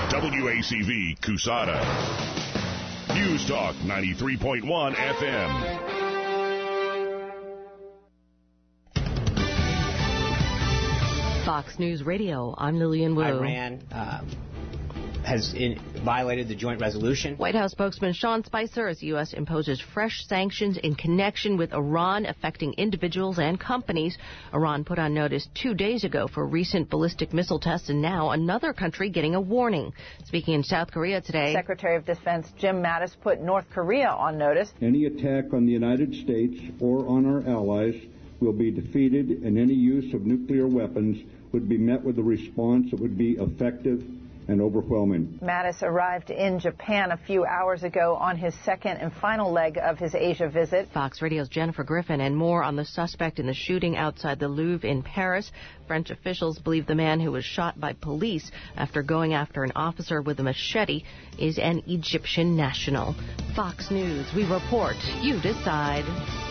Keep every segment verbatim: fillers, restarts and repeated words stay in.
W A C V, Cusada. News Talk ninety-three point one F M. Fox News Radio, I'm Lillian Wu. Iran uh, has in, violated the joint resolution. White House spokesman Sean Spicer, as the U S imposes fresh sanctions in connection with Iran affecting individuals and companies. Iran put on notice two days ago for recent ballistic missile tests, and now another country getting a warning. Speaking in South Korea today, Secretary of Defense Jim Mattis put North Korea on notice. Any attack on the United States or on our allies will be defeated, and any use of nuclear weapons would be met with a response that would be effective and overwhelming. Mattis arrived in Japan a few hours ago on his second and final leg of his Asia visit. Fox Radio's Jennifer Griffin, and more on the suspect in the shooting outside the Louvre in Paris. French officials believe the man who was shot by police after going after an officer with a machete is an Egyptian national. Fox News, we report, you decide.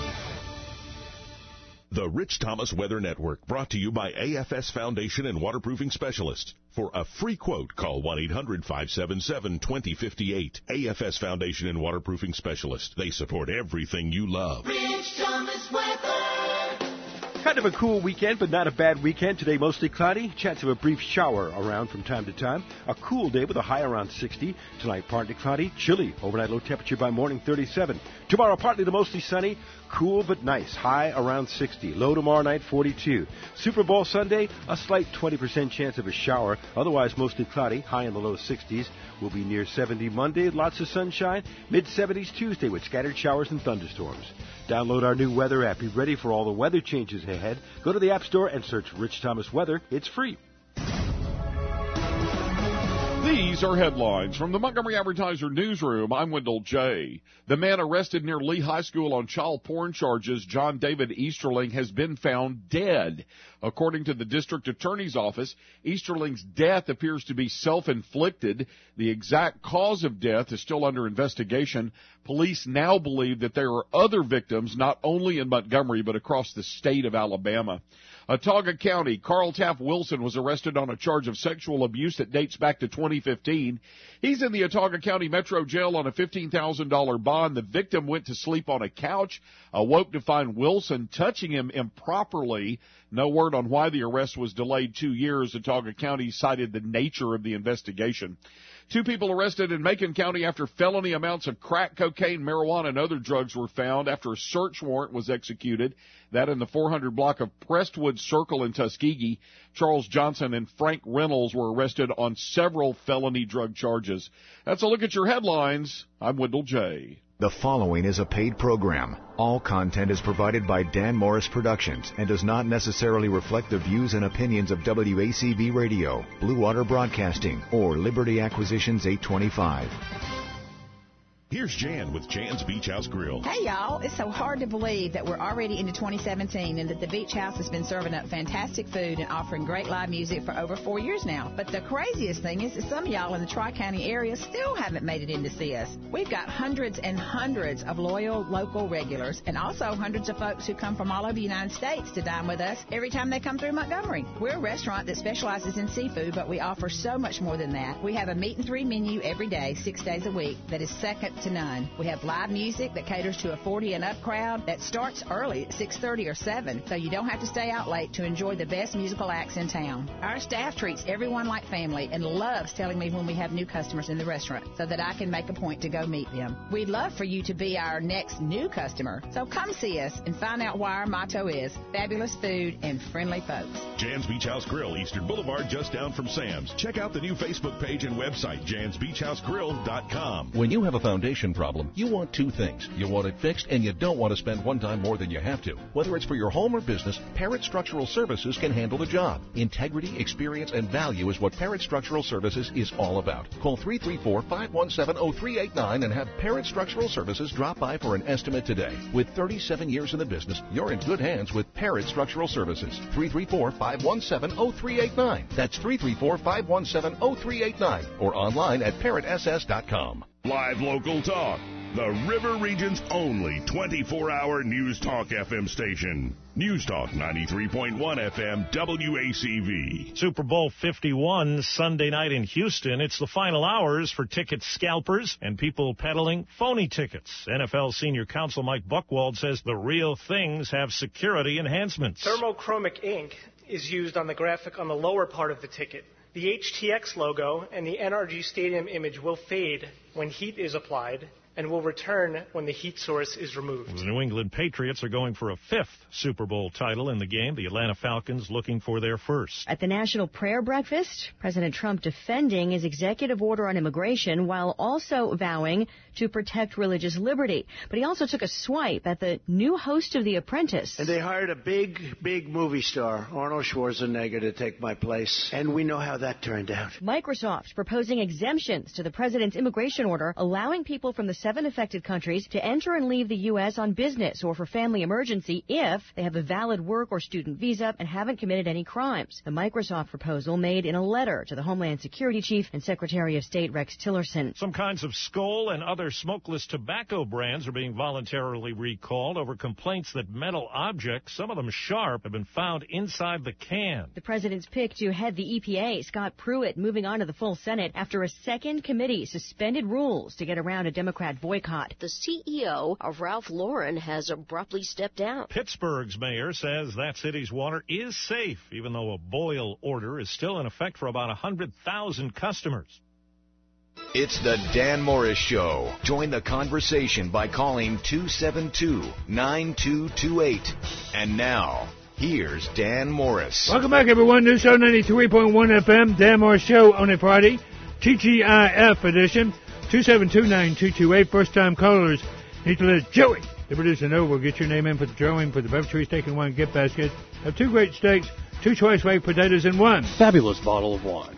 The Rich Thomas Weather Network, brought to you by A F S Foundation and Waterproofing Specialists. For a free quote, call one eight hundred five seven seven two zero five eight. A F S Foundation and Waterproofing Specialists. They support everything you love. Rich Thomas Weather. Kind of a cool weekend, but not a bad weekend. Today, mostly cloudy. Chance of a brief shower around from time to time. A cool day with a high around sixty. Tonight, partly cloudy. Chilly. Overnight low temperature by morning, thirty-seven. Tomorrow, partly to mostly sunny. Cool but nice. High around sixty. Low tomorrow night, forty-two. Super Bowl Sunday, a slight twenty percent chance of a shower. Otherwise, mostly cloudy. High in the low sixties. We'll be near seventy Monday. Lots of sunshine. mid seventies Tuesday with scattered showers and thunderstorms. Download our new weather app. Be ready for all the weather changes ahead. Go to the App Store and search Rich Thomas Weather. It's free. These are headlines from the Montgomery Advertiser newsroom. I'm Wendell J. The man arrested near Lee High School on child porn charges, John David Easterling, has been found dead. According to the district attorney's office, Easterling's death appears to be self-inflicted. The exact cause of death is still under investigation. Police now believe that there are other victims, not only in Montgomery, but across the state of Alabama. Autauga County, Carl Taff Wilson was arrested on a charge of sexual abuse that dates back to twenty fifteen. He's in the Autauga County Metro Jail on a fifteen thousand dollars bond. The victim went to sleep on a couch, awoke to find Wilson touching him improperly. No word on why the arrest was delayed two years. Autauga County cited the nature of the investigation. Two people arrested in Macon County after felony amounts of crack cocaine, marijuana, and other drugs were found after a search warrant was executed. That in the four hundred block of Prestwood Circle in Tuskegee. Charles Johnson and Frank Reynolds were arrested on several felony drug charges. That's a look at your headlines. I'm Wendell J. The following is a paid program. All content is provided by Dan Morris Productions and does not necessarily reflect the views and opinions of W A C V Radio, Blue Water Broadcasting, or Liberty Acquisitions eight twenty-five. Here's Jan with Jan's Beach House Grill. Hey, y'all. It's so hard to believe that we're already into twenty seventeen and that the Beach House has been serving up fantastic food and offering great live music for over four years now. But the craziest thing is that some of y'all in the Tri-County area still haven't made it in to see us. We've got hundreds and hundreds of loyal local regulars and also hundreds of folks who come from all over the United States to dine with us every time they come through Montgomery. We're a restaurant that specializes in seafood, but we offer so much more than that. We have a meat and three menu every day, six days a week, that is second to none. We have live music that caters to a forty and up crowd that starts early at six thirty or seven, so you don't have to stay out late to enjoy the best musical acts in town. Our staff treats everyone like family and loves telling me when we have new customers in the restaurant so that I can make a point to go meet them. We'd love for you to be our next new customer, so come see us and find out why our motto is fabulous food and friendly folks. Jan's Beach House Grill, Eastern Boulevard, just down from Sam's. Check out the new Facebook page and website, jans beach house grill dot com. When you have a foundation problem, you want two things. You want it fixed, and you don't want to spend one time more than you have to. Whether it's for your home or business, Parrott Structural Services can handle the job. Integrity, experience, and value is what Parrott Structural Services is all about. Call three three four, five one seven, zero three eight nine and have Parrott Structural Services drop by for an estimate today. With thirty-seven years in the business, you're in good hands with Parrott Structural Services. three three four, five one seven, zero three eight nine. That's three three four, five one seven, zero three eight nine or online at parrott s s dot com. Live local talk. the River Region's only twenty-four hour News Talk F M station. News Talk ninety-three point one F M, W A C V. Super Bowl fifty-one, Sunday night in Houston. It's the final hours for ticket scalpers and people peddling phony tickets. N F L Senior Counsel Mike Buchwald says the real things have security enhancements. Thermochromic ink is used on the graphic on the lower part of the ticket. The H T X logo and the N R G Stadium image will fade when heat is applied and will return when the heat source is removed. The New England Patriots are going for a fifth Super Bowl title in the game. The Atlanta Falcons looking for their first. At the National Prayer Breakfast, President Trump defending his executive order on immigration while also vowing to protect religious liberty. But he also took a swipe at the new host of The Apprentice. And they hired a big, big movie star, Arnold Schwarzenegger, to take my place. And we know how that turned out. Microsoft proposing exemptions to the president's immigration order, allowing people from the seven affected countries to enter and leave the U S on business or for family emergency if they have a valid work or student visa and haven't committed any crimes. The Microsoft proposal made in a letter to the Homeland Security Chief and Secretary of State Rex Tillerson. Some kinds of Skoal and other smokeless tobacco brands are being voluntarily recalled over complaints that metal objects, some of them sharp, have been found inside the can. The president's pick to head the E P A, Scott Pruitt, moving on to the full Senate after a second committee suspended rules to get around a Democrat boycott. The C E O of Ralph Lauren has abruptly stepped down. Pittsburgh's mayor says that city's water is safe, even though a boil order is still in effect for about one hundred thousand customers. It's the Dan Morris Show. Join the conversation by calling two seven two, nine two two eight. And now, here's Dan Morris. Welcome back, everyone. News Show ninety-three point one F M, Dan Morris Show on a Friday, T G I F edition. two seven two, nine two two eight. First-time callers need to let Joey, the producer, know. We'll get your name in for the drawing for the Beverly Steak and Wine gift basket. Have two great steaks, two choice baked potatoes, and one fabulous bottle of wine.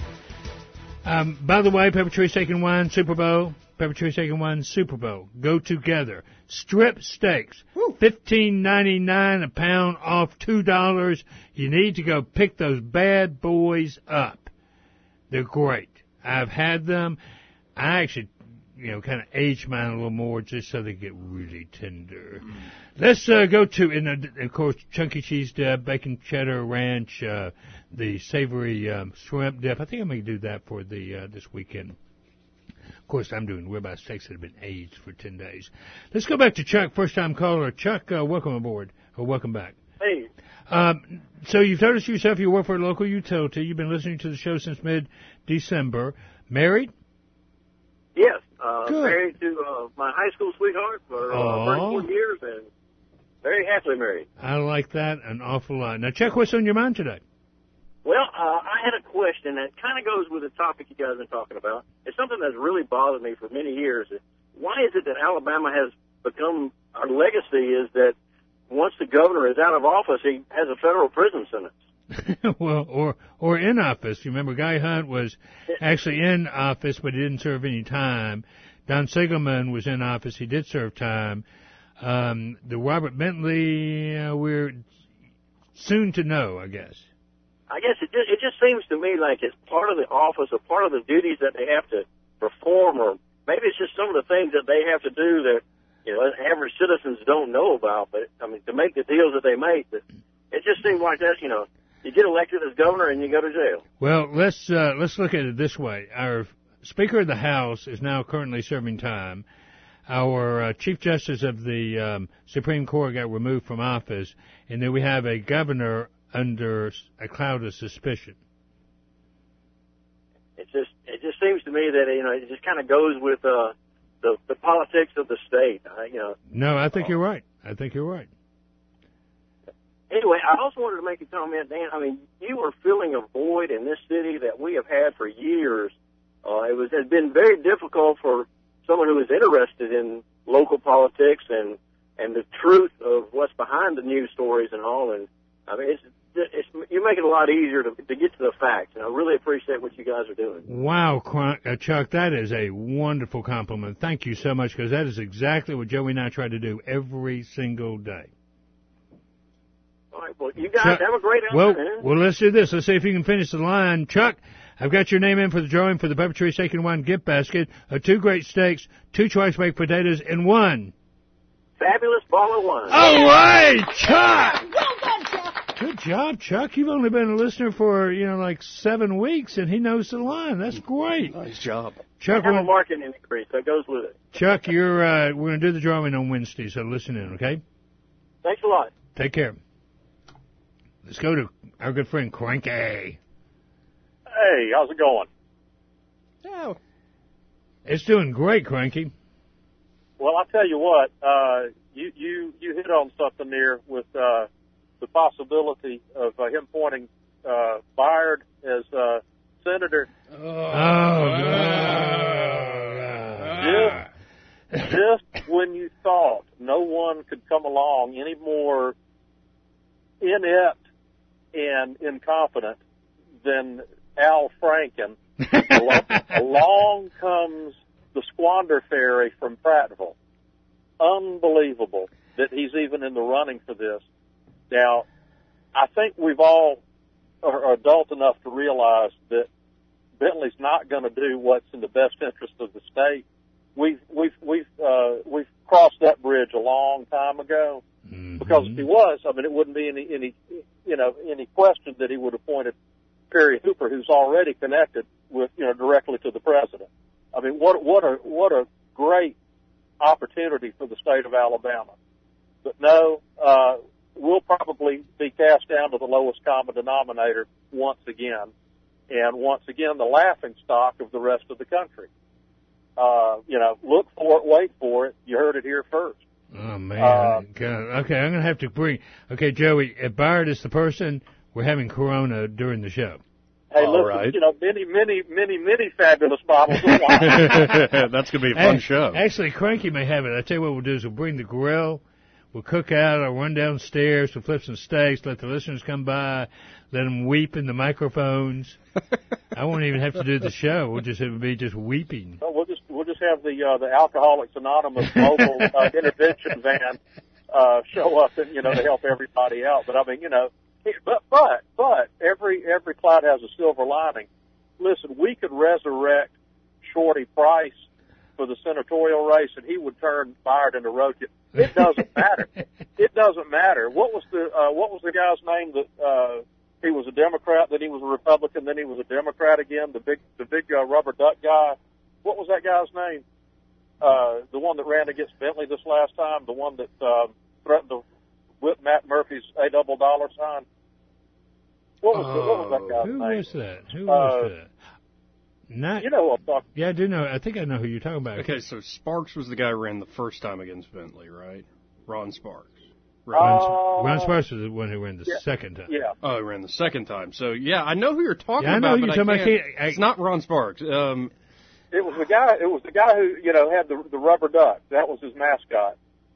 Um, by the way, Pepper Tree Steak and Wine Super Bowl, Pepper Tree Steak and Wine Super Bowl go together. Strip steaks, fifteen ninety-nine a pound, off two dollars. You need to go pick those bad boys up. They're great. I've had them. I actually, you know, kind of age mine a little more just so they get really tender. Mm. Let's uh, go to, and uh, of course, chunky cheese dip, bacon cheddar ranch, uh, the savory um, shrimp dip. I think I'm going to do that for the uh, this weekend. Of course, I'm doing ribeye steaks that have been aged for ten days. Let's go back to Chuck, first-time caller. Chuck, uh, welcome aboard, or welcome back. Hey. Um, so you've noticed yourself you work for a local utility. You've been listening to the show since mid-December. Married? Yes. Uh, married to uh, my high school sweetheart for uh, thirty-four years and very happily married. I like that an awful lot. Now, Chuck, what's on your mind today? Well, uh, I had a question that kind of goes with the topic you guys have been talking about. It's something that's really bothered me for many years. Why is it that Alabama has become, our legacy is that once the governor is out of office, he has a federal prison sentence? Well, or or in office. You remember Guy Hunt was actually in office, but he didn't serve any time. Don Siegelman was in office. He did serve time. Um, the Robert Bentley, uh, we're soon to know, I guess. I guess it just, it just seems to me like it's part of the office or part of the duties that they have to perform, or maybe it's just some of the things that they have to do that, you know, average citizens don't know about. But, I mean, to make the deals that they make, it just seems like that's, you know, you get elected as governor and you go to jail. Well, let's uh, let's look at it this way. Our Speaker of the House is now currently serving time. Our uh, Chief Justice of the um, Supreme Court got removed from office, and then we have a governor under a cloud of suspicion. It just it just seems to me that, you know, it just kind of goes with uh, the the politics of the state. Uh, you know. No, I think uh, you're right. I think you're right. Anyway, I also wanted to make a comment, Dan. I mean, you are filling a void in this city that we have had for years. Uh, it was has been very difficult for someone who is interested in local politics and and the truth of what's behind the news stories and all. And I mean, it's, it's you make it a lot easier to to get to the facts. And I really appreciate what you guys are doing. Wow, Chuck, that is a wonderful compliment. Thank you so much, because that is exactly what Joey and I try to do every single day. All right, well, you guys Chuck, have a great well, afternoon. Well, let's do this. Let's see if you can finish the line. Chuck, I've got your name in for the drawing for the Pepperidge Steak and Wine gift basket of two great steaks, two choice baked potatoes, and one fabulous bottle of wine. All right, Chuck. Well done, Chuck. Good job, Chuck. You've only been a listener for, you know, like seven weeks, and he knows the line. That's great. Nice job. Chuck, I have we're- a marketing increase that goes with it. Chuck, you're uh, we're going to do the drawing on Wednesday, so listen in, okay? Thanks a lot. Take care. Let's go to our good friend Cranky. Hey, how's it going? Oh. It's doing great, Cranky. Well, I tell you what, uh, you, you, you hit on something there with uh, the possibility of uh, him pointing uh, Byard as uh, senator. Oh, God. Just, just when you thought no one could come along any more inept and incompetent than Al Franken, along, along comes the Squander Ferry from Prattville. Unbelievable that he's even in the running for this. Now, I think we've all are adult enough to realize that Bentley's not going to do what's in the best interest of the state. We've we've we've uh, we've crossed that bridge a long time ago. Mm-hmm. Because if he was, I mean, it wouldn't be any any you know any question that he would have appointed Perry Hooper, who's already connected with you know directly to the president. I mean, what what a what a great opportunity for the state of Alabama. But no, uh, we'll probably be cast down to the lowest common denominator once again, and once again the laughing stock of the rest of the country. Uh, you know, look for it, wait for it. You heard it here first. Oh, man. Uh, God. Okay, I'm going to have to bring... Okay, Joey, if Byard is the person, we're having Corona during the show. Hey, All listen, right. you know, many, many, many, many fabulous bottles of wine. That's going to be a fun Hey, show. Actually, Cranky may have it. I tell you what we'll do is we'll bring the grill, we'll cook out, I'll run downstairs, we'll flip some steaks, let the listeners come by, let them weep in the microphones. I won't even have to do the show. We'll just have be just weeping. No, we'll just we'll just have the uh, the Alcoholics Anonymous mobile uh, intervention van uh, show up and you know to help everybody out. But I mean, you know, but but but every every cloud has a silver lining. Listen, we could resurrect Shorty Price for the senatorial race, and he would turn Byard into Roach. It doesn't matter. It doesn't matter. What was the uh, what was the guy's name that? Uh, He was a Democrat, then he was a Republican, then he was a Democrat again. The big, the big uh, rubber duck guy. What was that guy's name? Uh, the one that ran against Bentley this last time. The one that uh, threatened to whip Matt Murphy's a double dollar sign. What was, oh, the, what was that guy's who name? was that? Who uh, was that? Not. You know what I'm talking. Yeah, I do know. I think I know who you're talking about. Okay, so Sparks was the guy who ran the first time against Bentley, right? Ron Sparks. Ron, Ron Sparks was the one who ran the yeah, second time. Yeah. Oh, he ran the second time. So yeah, I know who you're talking yeah, I know about. who but you're talking I about. can't, I, it's not Ron Sparks. Um, It was the guy. It was the guy who you know had the the rubber duck. That was his mascot.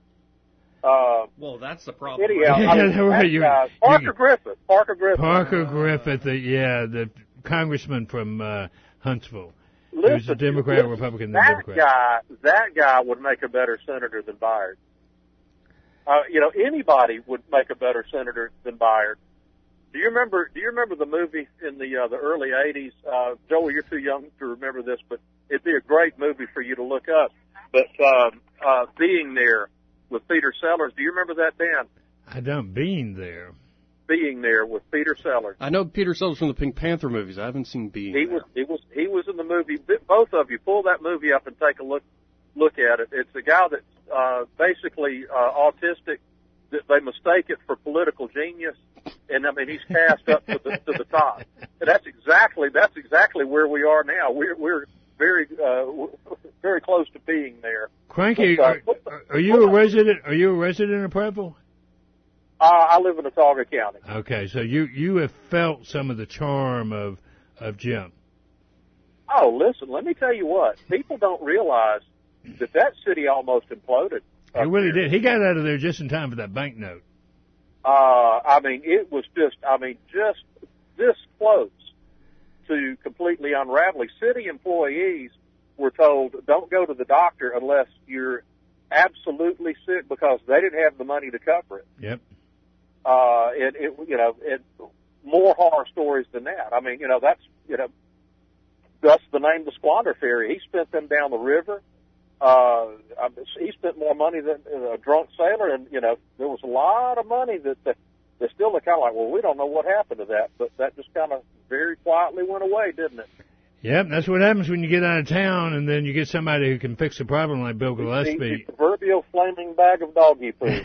Uh, well, that's the problem. Anyhow, Yeah, I mean, right, that you- guy, Parker you- Griffith. Parker Griffith. Parker Griffith, the, yeah, the congressman from uh, Huntsville. Listen, he was a Democrat, listen, Republican, that Democrat. guy, that guy would make a better senator than Byard. Uh, you know, anybody would make a better senator than Byard. Do you remember? Do you remember the movie in the uh, the early eighties? Uh, Joey, you're too young to remember this, but it'd be a great movie for you to look up. But um, uh, Being There with Peter Sellers. Do you remember that, Dan? I don't being there. Being There with Peter Sellers. I know Peter Sellers from the Pink Panther movies. I haven't seen Being He There. was he was he was in the movie. Both of you pull that movie up and take a look look at it. It's a guy that's uh, basically uh, autistic. That they mistake it for political genius, and I mean he's cast up to the to the top. And that's exactly that's exactly where we are now. We're we're very uh, very close to being there. Cranky, But, uh, are, are you a resident? Are you a resident of Prattville? Uh, I live in Autauga County. Okay, so you you have felt some of the charm of of Jim. Oh, listen, let me tell you what. People don't realize that that city almost imploded. He really did. He got out of there just in time for that banknote. Uh, I mean, it was just, I mean, just this close to completely unraveling. City employees were told, don't go to the doctor unless you're absolutely sick because they didn't have the money to cover it. Yep. Uh, it, it, you know, it, more horror stories than that. I mean, you know, that's, you know, thus the name the Squander Ferry. He spent them down the river. Uh, he spent more money than a drunk sailor, and, you know, there was a lot of money that, that, that still they're kind of like, well, we don't know what happened to that, but that just kind of very quietly went away, didn't it? Yep, that's what happens when you get out of town, and then you get somebody who can fix the problem like Bill Gillespie. The proverbial flaming bag of doggy food.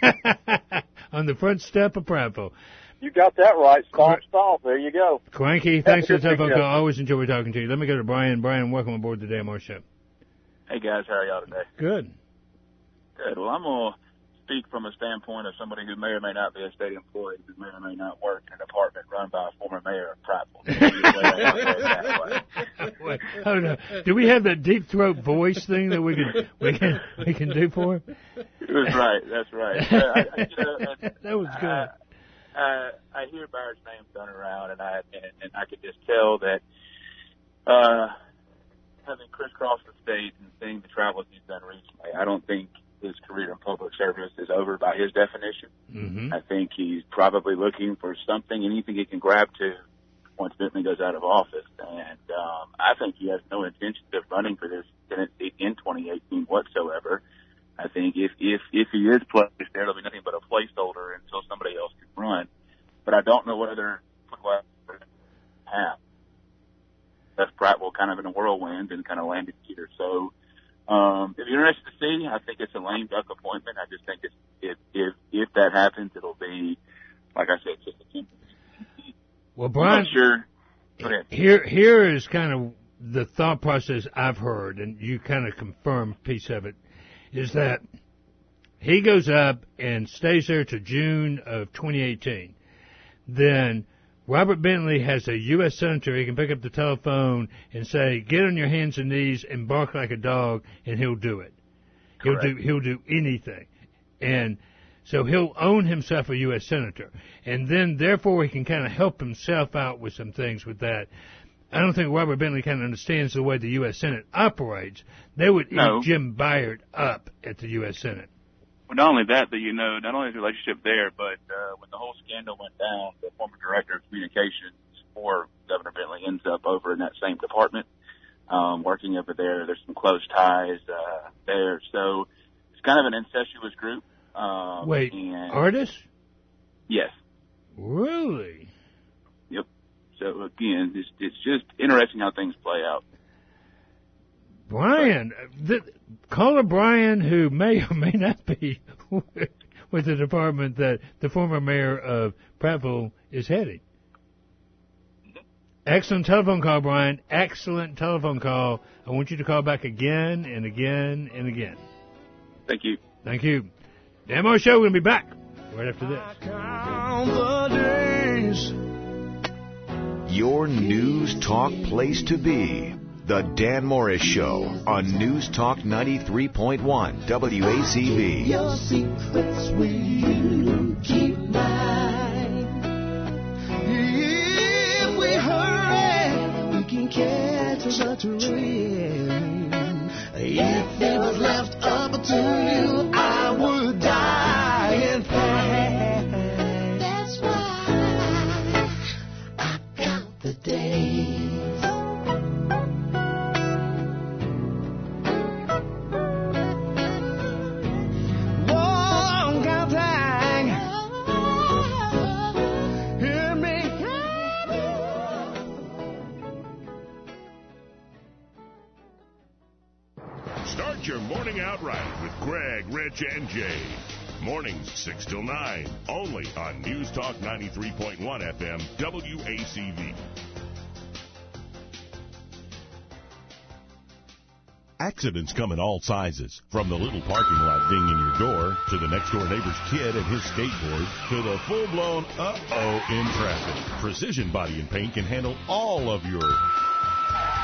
On the front step of Prattville. You got that right. Stomp, stomp. There you go. Cranky, thanks for the telephone call. Always enjoy talking to you. Let me go to Brian. Brian, welcome aboard the Dan Morris Show. Hey, guys. How are y'all today? Good. Good. Well, I'm going to speak from a standpoint of somebody who may or may not be a state employee, who may or may not work in a department run by a former mayor of Prattville. Wait, hold on. Do we have that deep throat voice thing that we can we can we can do for him? That's right. That's right. Uh, I, I, you know, uh, that was good. Uh, uh, I hear Byard's name thrown around, and I and, and I could just tell that uh, having crisscrossed the state and seeing the travels he's done recently, I don't think his career in public service is over by his definition. Mm-hmm. I think he's probably looking for something, anything he can grab to once Bentley goes out of office. And um, I think he has no intention of running for this Senate seat in twenty eighteen whatsoever. I think if, if, if he is placed there, it'll be nothing but a placeholder until somebody else can run. But I don't know what other have. That's Prattville kind of in a whirlwind and kind of landed here. So, Um, if you're interested to see, I think it's a lame duck appointment. I just think it's, if, if, if that happens, it'll be, like I said, just a temporary. Well, Brian, sure. here, here is kind of the thought process I've heard, and you kind of confirm a piece of it, is that he goes up and stays there to June of twenty eighteen. Then Robert Bentley has a U S senator. He can pick up the telephone and say, "Get on your hands and knees and bark like a dog," and he'll do it. Correct. He'll do he'll do anything, and so he'll own himself a U S senator, and then therefore he can kind of help himself out with some things with that. I don't think Robert Bentley kind of understands the way the U S Senate operates. They would No. eat Jim Byard up at the U S Senate. Well, not only that, but you know, not only is the relationship there, but uh, when the whole scandal went down, the former director of communications for Governor Bentley ends up over in that same department, um, working over there. There's some close ties uh, there, so it's kind of an incestuous group. Um, Wait, and artists? Yes. Really? Yep. So again, it's, it's just interesting how things play out. Brian, the, caller Brian, who may or may not be with the department that the former mayor of Prattville is heading. Excellent telephone call, Brian. Excellent telephone call. I want you to call back again and again and again. Thank you. Thank you. Dan Morris Show, we're going to be back right after this. Your news talk place to be. The Dan Morris Show on News Talk ninety-three point one W A C V. Your secrets will you keep mine. If we hurry, we can catch a train. If it was left up to you, I would die in pain. That's why I count the days. Start your morning out right with Greg, Rich, and Jay. Mornings six till nine, only on News Talk ninety-three point one F M, W A C V. Accidents come in all sizes, from the little parking lot ding in your door, to the next-door neighbor's kid and his skateboard, to the full-blown uh-oh in traffic. Precision Body and Paint can handle all of your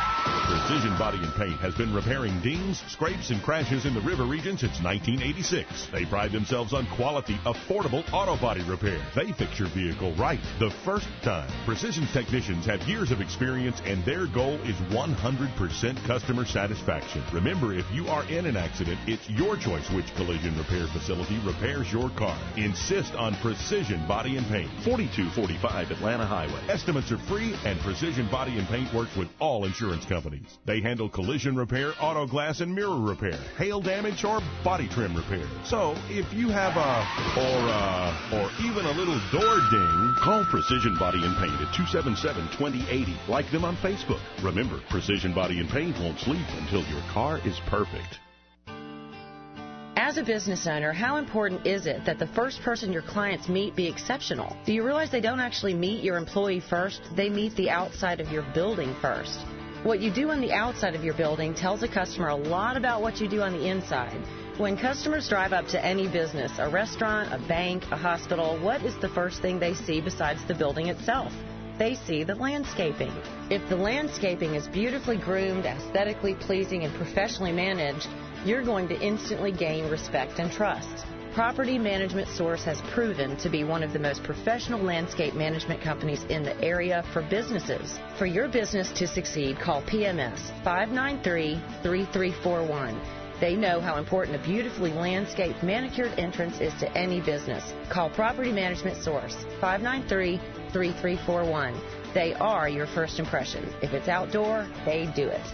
Precision Body and Paint has been repairing dings, scrapes, and crashes in the River region since nineteen eighty-six. They pride themselves on quality, affordable auto body repair. They fix your vehicle right the first time. Precision's technicians have years of experience, and their goal is one hundred percent customer satisfaction. Remember, if you are in an accident, it's your choice which collision repair facility repairs your car. Insist on Precision Body and Paint. forty-two forty-five Atlanta Highway. Estimates are free, and Precision Body and Paint works with all insurance companies. They handle collision repair, auto glass and mirror repair, hail damage, or body trim repair. So, if you have a, or a, or even a little door ding, call Precision Body and Paint at two seven seven, two zero eight zero. Like them on Facebook. Remember, Precision Body and Paint won't sleep until your car is perfect. As a business owner, how important is it that the first person your clients meet be exceptional? Do you realize they don't actually meet your employee first? They meet the outside of your building first. What you do on the outside of your building tells a customer a lot about what you do on the inside. When customers drive up to any business, a restaurant, a bank, a hospital, what is the first thing they see besides the building itself? They see the landscaping. If the landscaping is beautifully groomed, aesthetically pleasing, and professionally managed, you're going to instantly gain respect and trust. Property Management Source has proven to be one of the most professional landscape management companies in the area for businesses. For your business to succeed, call P M S five nine three, three three four one. They know how important a beautifully landscaped, manicured entrance is to any business. Call Property Management Source, five nine three, three three four one. They are your first impression. If it's outdoor, they do it.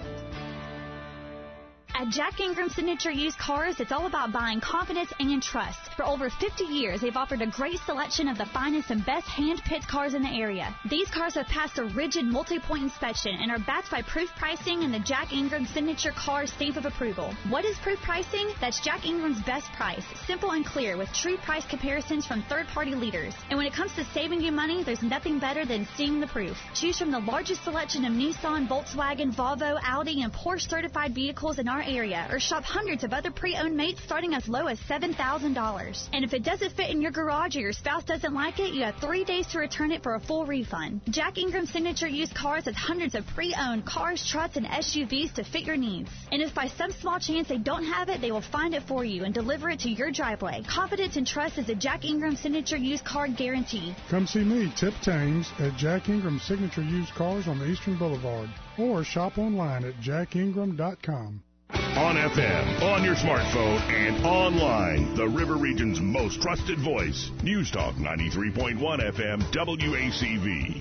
At Jack Ingram Signature Used Cars, it's all about buying confidence and trust. For over fifty years, they've offered a great selection of the finest and best hand-picked cars in the area. These cars have passed a rigid multi-point inspection and are backed by proof pricing and the Jack Ingram Signature Cars stamp of approval. What is proof pricing? That's Jack Ingram's best price, simple and clear with true price comparisons from third-party leaders. And when it comes to saving you money, there's nothing better than seeing the proof. Choose from the largest selection of Nissan, Volkswagen, Volvo, Audi, and Porsche certified vehicles in our area, or shop hundreds of other pre-owned mates starting as low as seven thousand dollars. And if it doesn't fit in your garage or your spouse doesn't like it, you have three days to return it for a full refund. Jack Ingram Signature Used Cars has hundreds of pre-owned cars, trucks, and S U Vs to fit your needs. And if by some small chance they don't have it, they will find it for you and deliver it to your driveway. Confidence and trust is a Jack Ingram Signature Used Car guarantee. Come see me, Tip Tames, at Jack Ingram Signature Used Cars on the Eastern Boulevard, or shop online at jack ingram dot com. On F M, on your smartphone, and online, the River Region's most trusted voice. News Talk ninety-three point one F M, W A C V.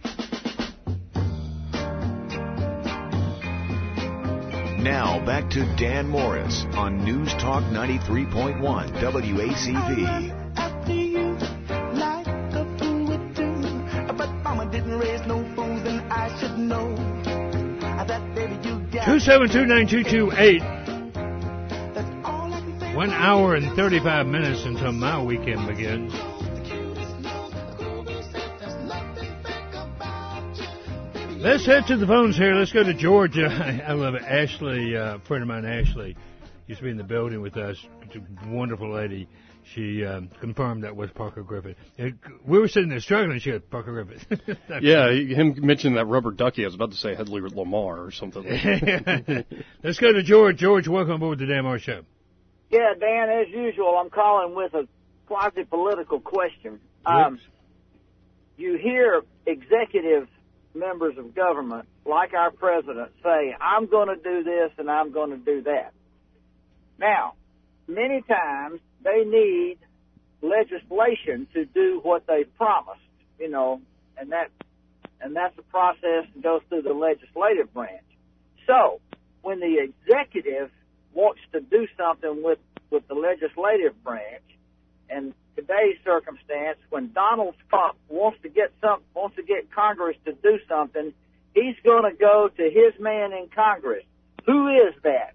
Now, back to Dan Morris on News Talk ninety-three point one W A C V. After you, like a fool would do. But mama didn't raise no fools, and I should know that baby you got. two seven two, nine two two eight. One hour and thirty-five minutes until my weekend begins. Let's head to the phones here. Let's go to Georgia. I love it. Ashley, uh, a friend of mine, Ashley, used to be in the building with us. A wonderful lady. She um, confirmed that was Parker Griffin. We were sitting there struggling. She had Parker Griffin. Yeah, him mentioning that rubber ducky. I was about to say Hedley Lamar or something. Let's go to George. George, welcome aboard the Dan Morris Show. Yeah, Dan, as usual, I'm calling with a quasi-political question. Um, you hear executive members of government, like our president, say, I'm going to do this and I'm going to do that. Now, many times they need legislation to do what they've promised, you know, and that and that's a process that goes through the legislative branch. So, when the executive wants to do something with, with the legislative branch, and today's circumstance, when Donald Trump wants to get some wants to get Congress to do something, he's going to go to his man in Congress. Who is that?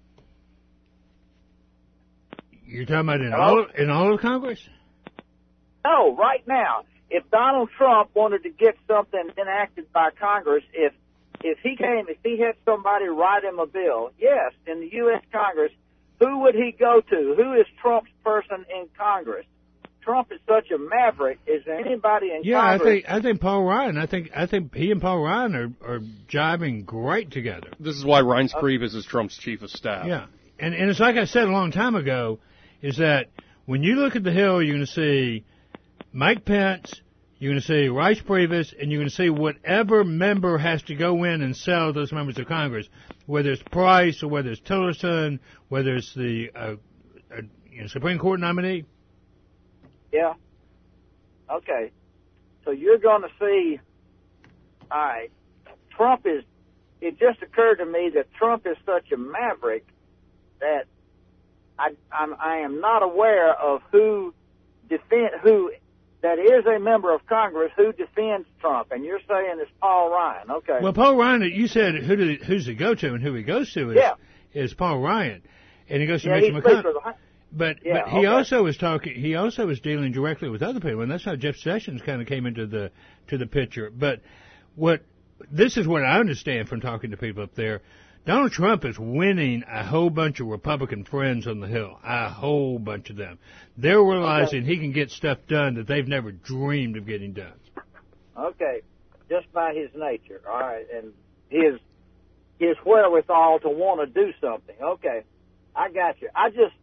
You're talking about in all in all of Congress? No, right now. If Donald Trump wanted to get something enacted by Congress, if if he came, if he had somebody write him a bill, yes, in the U S Congress, who would he go to? Who is Trump's person in Congress? Trump is such a maverick, is there anybody in Yeah, Congress? I think I think Paul Ryan. I think I think he and Paul Ryan are, are jiving great together. This is why Reince Priebus is Trump's chief of staff. Yeah, and and it's like I said a long time ago, is that when you look at the Hill, you're going to see Mike Pence, you're going to see Reince Priebus, and you're going to see whatever member has to go in and sell those members of Congress, whether it's Price or whether it's Tillerson, whether it's the uh, uh, you know, Supreme Court nominee. Yeah. Okay. So you're going to see, all right, Trump is, it just occurred to me that Trump is such a maverick that I, I'm, I am not aware of who defend, who, that is a member of Congress who defends Trump. And you're saying it's Paul Ryan. Okay. Well, Paul Ryan, you said who do, who's he go to, and who he goes to is, yeah. is Paul Ryan. And he goes to yeah, Mitch he's McConnell. Speaker of the But Yeah, but he okay. also was talking. He also was dealing directly with other people, and that's how Jeff Sessions kind of came into the to the picture. But what this is what I understand from talking to people up there. Donald Trump is winning a whole bunch of Republican friends on the Hill, a whole bunch of them. They're realizing Okay. he can get stuff done that they've never dreamed of getting done. Okay, just by his nature, all right, and his his wherewithal to want to do something. Okay, I got you. I just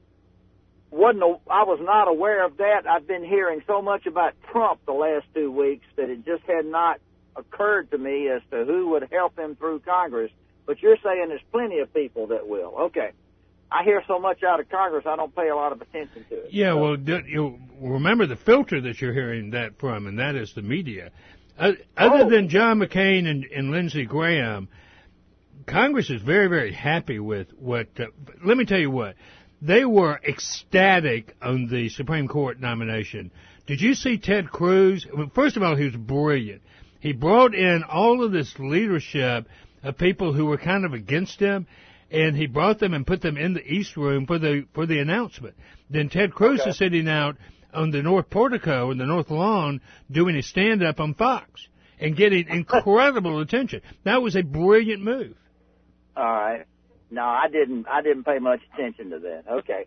wasn't. A, I was not aware of that. I've been hearing so much about Trump the last two weeks that it just had not occurred to me as to who would help him through Congress. But you're saying there's plenty of people that will. Okay. I hear so much out of Congress, I don't pay a lot of attention to it. Yeah, well, d- you remember the filter that you're hearing that from, and that is the media. Uh, other Oh. than John McCain and, and Lindsey Graham, Congress is very, very happy with what. Uh, let me tell you what. They were ecstatic on the Supreme Court nomination. Did you see Ted Cruz? Well, first of all, he was brilliant. He brought in all of this leadership of people who were kind of against him, and he brought them and put them in the East Room for the for the announcement. Then Ted Cruz Okay. is sitting out on the North Portico in the North Lawn doing his stand-up on Fox and getting incredible attention. That was a brilliant move. All right. No, I didn't. I didn't pay much attention to that. Okay.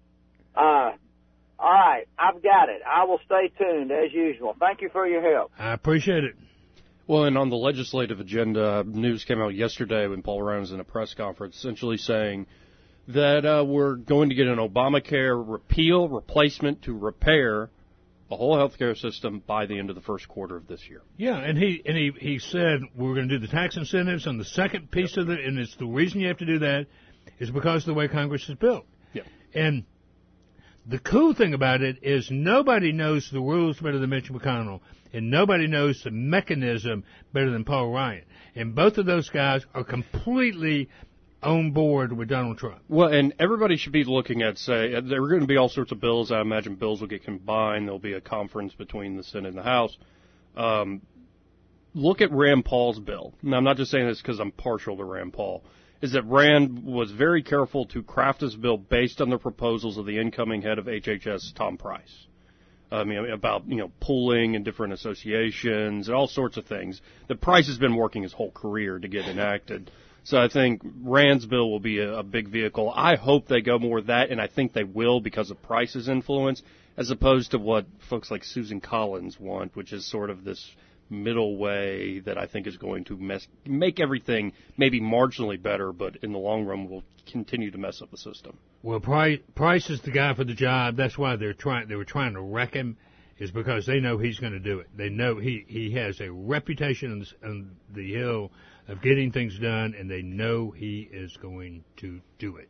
Uh, all right. I've got it. I will stay tuned as usual. Thank you for your help. I appreciate it. Well, and on the legislative agenda, news came out yesterday when Paul Ryan was in a press conference essentially saying that uh, we're going to get an Obamacare repeal, replacement to repair the whole health care system by the end of the first quarter of this year. Yeah, and he and he, he said we're going to do the tax incentives on the second piece of it, and it's the reason you have to do that is because of the way Congress is built. Yeah. And the cool thing about it is nobody knows the rules better than Mitch McConnell, and nobody knows the mechanism better than Paul Ryan. And both of those guys are completely on board with Donald Trump. Well, and everybody should be looking at, say, there are going to be all sorts of bills. I imagine bills will get combined. There'll be a conference between the Senate and the House. Um, look at Rand Paul's bill. Now, I'm not just saying this because I'm partial to Rand Paul. Is that Rand was very careful to craft this bill based on the proposals of the incoming head of H H S, Tom Price. I mean, about, you know, pooling and different associations and all sorts of things. The Price has been working his whole career to get enacted. So I think Rand's bill will be a, a big vehicle. I hope they go more with that, and I think they will because of Price's influence, as opposed to what folks like Susan Collins want, which is sort of this middle way that I think is going to mess, make everything maybe marginally better, but in the long run will continue to mess up the system. Well, Price, Price is the guy for the job. That's why they're trying. They were trying to wreck him, is because they know he's going to do it. They know he he has a reputation on the, on the Hill of getting things done, and they know he is going to do it.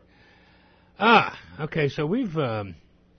Ah, okay. So we've um,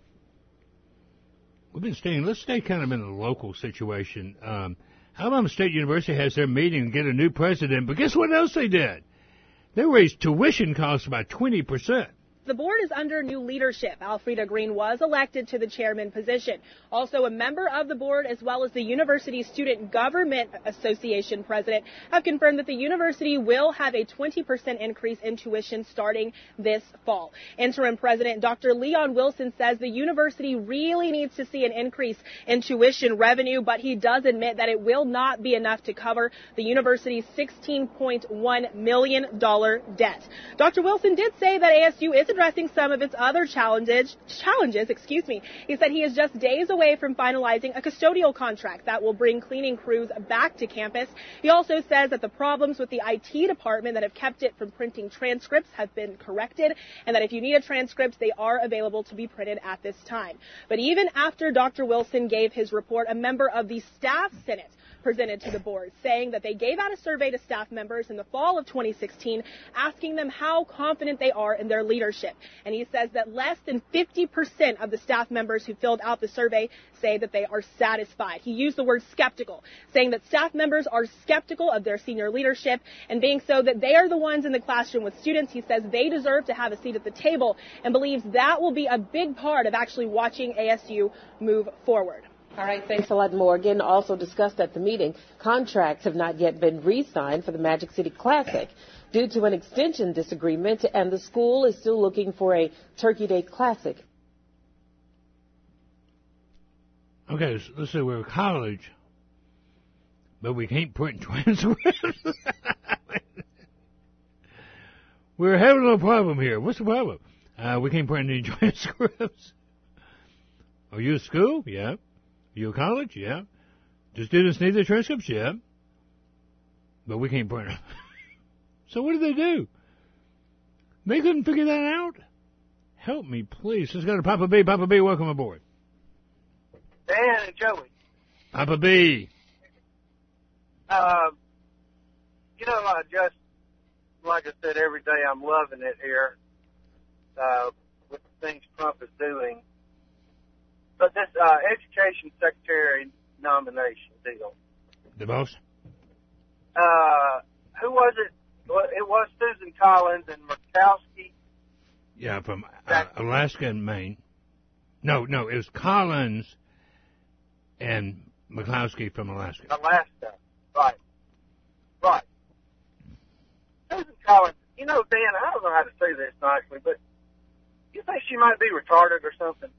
we've been staying. Let's stay kind of in a local situation. Um, Alabama State University has their meeting and get a new president, but guess what else they did? They raised tuition costs by twenty percent. The board is under new leadership. Alfreda Green was elected to the chairman position. Also, a member of the board, as well as the University Student Government Association president, have confirmed that the university will have a twenty percent increase in tuition starting this fall. Interim President Doctor Leon Wilson says the university really needs to see an increase in tuition revenue, but he does admit that it will not be enough to cover the university's sixteen point one million dollars debt. Doctor Wilson did say that A S U is addressing some of its other challenges, challenges, excuse me. He said he is just days away from finalizing a custodial contract that will bring cleaning crews back to campus. He also says that the problems with the I T department that have kept it from printing transcripts have been corrected, and that if you need a transcript, they are available to be printed at this time. But even after Doctor Wilson gave his report, a member of the Staff Senate presented to the board, saying that they gave out a survey to staff members in the fall of twenty sixteen, asking them how confident they are in their leadership. And he says that less than fifty percent of the staff members who filled out the survey say that they are satisfied. He used the word skeptical, saying that staff members are skeptical of their senior leadership, and being so that they are the ones in the classroom with students. He says they deserve to have a seat at the table and believes that will be a big part of actually watching A S U move forward. All right, thanks a lot. Morgan also discussed at the meeting, contracts have not yet been re-signed for the Magic City Classic due to an extension disagreement, and the school is still looking for a Turkey Day Classic. Okay, so let's say we're a college, but we can't print transcripts. We're having a little problem here. What's the problem? Uh, we can't print any transcripts. Are you a school? Yeah. You a college? Yeah. Do students need their transcripts? Yeah. But we can't print them. So what do they do? They couldn't figure that out? Help me, please. Let's go to Papa B. Papa B, welcome aboard. Dan and Joey. Papa B. Uh, you know, I just, like I said, every day I'm loving it here uh, with the things Trump is doing. But this uh, education secretary nomination deal. The boss? Uh, who was it? Well, it was Susan Collins and Murkowski. Yeah, from uh, Alaska and Maine. No, no, it was Collins and McCloskey from Alaska. Alaska, right. Right. Susan Collins, you know, Dan, I don't know how to say this nicely, but you think she might be retarded or something?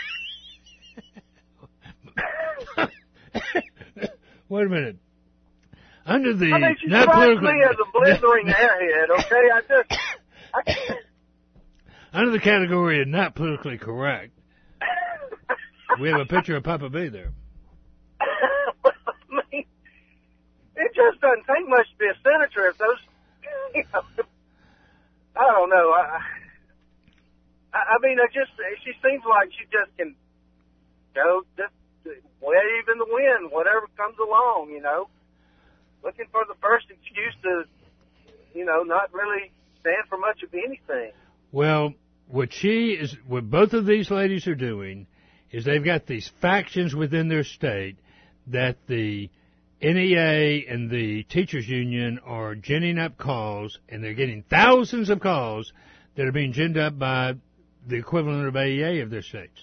Wait a minute. Under the I mean, she not strikes politically me as a blithering airhead, okay? I just, I can't. Under the category of not politically correct, we have a picture of Papa B there. I mean, it just doesn't take much to be a senator if those, you know, I don't know. I, I, I mean, I just, she seems like she just can go just wave in the wind, whatever comes along, you know. Looking for the first excuse to, you know, not really stand for much of anything. Well, what she is, what both of these ladies are doing is they've got these factions within their state that the N E A and the teachers union are ginning up calls, and they're getting thousands of calls that are being ginned up by the equivalent of A E A of their states.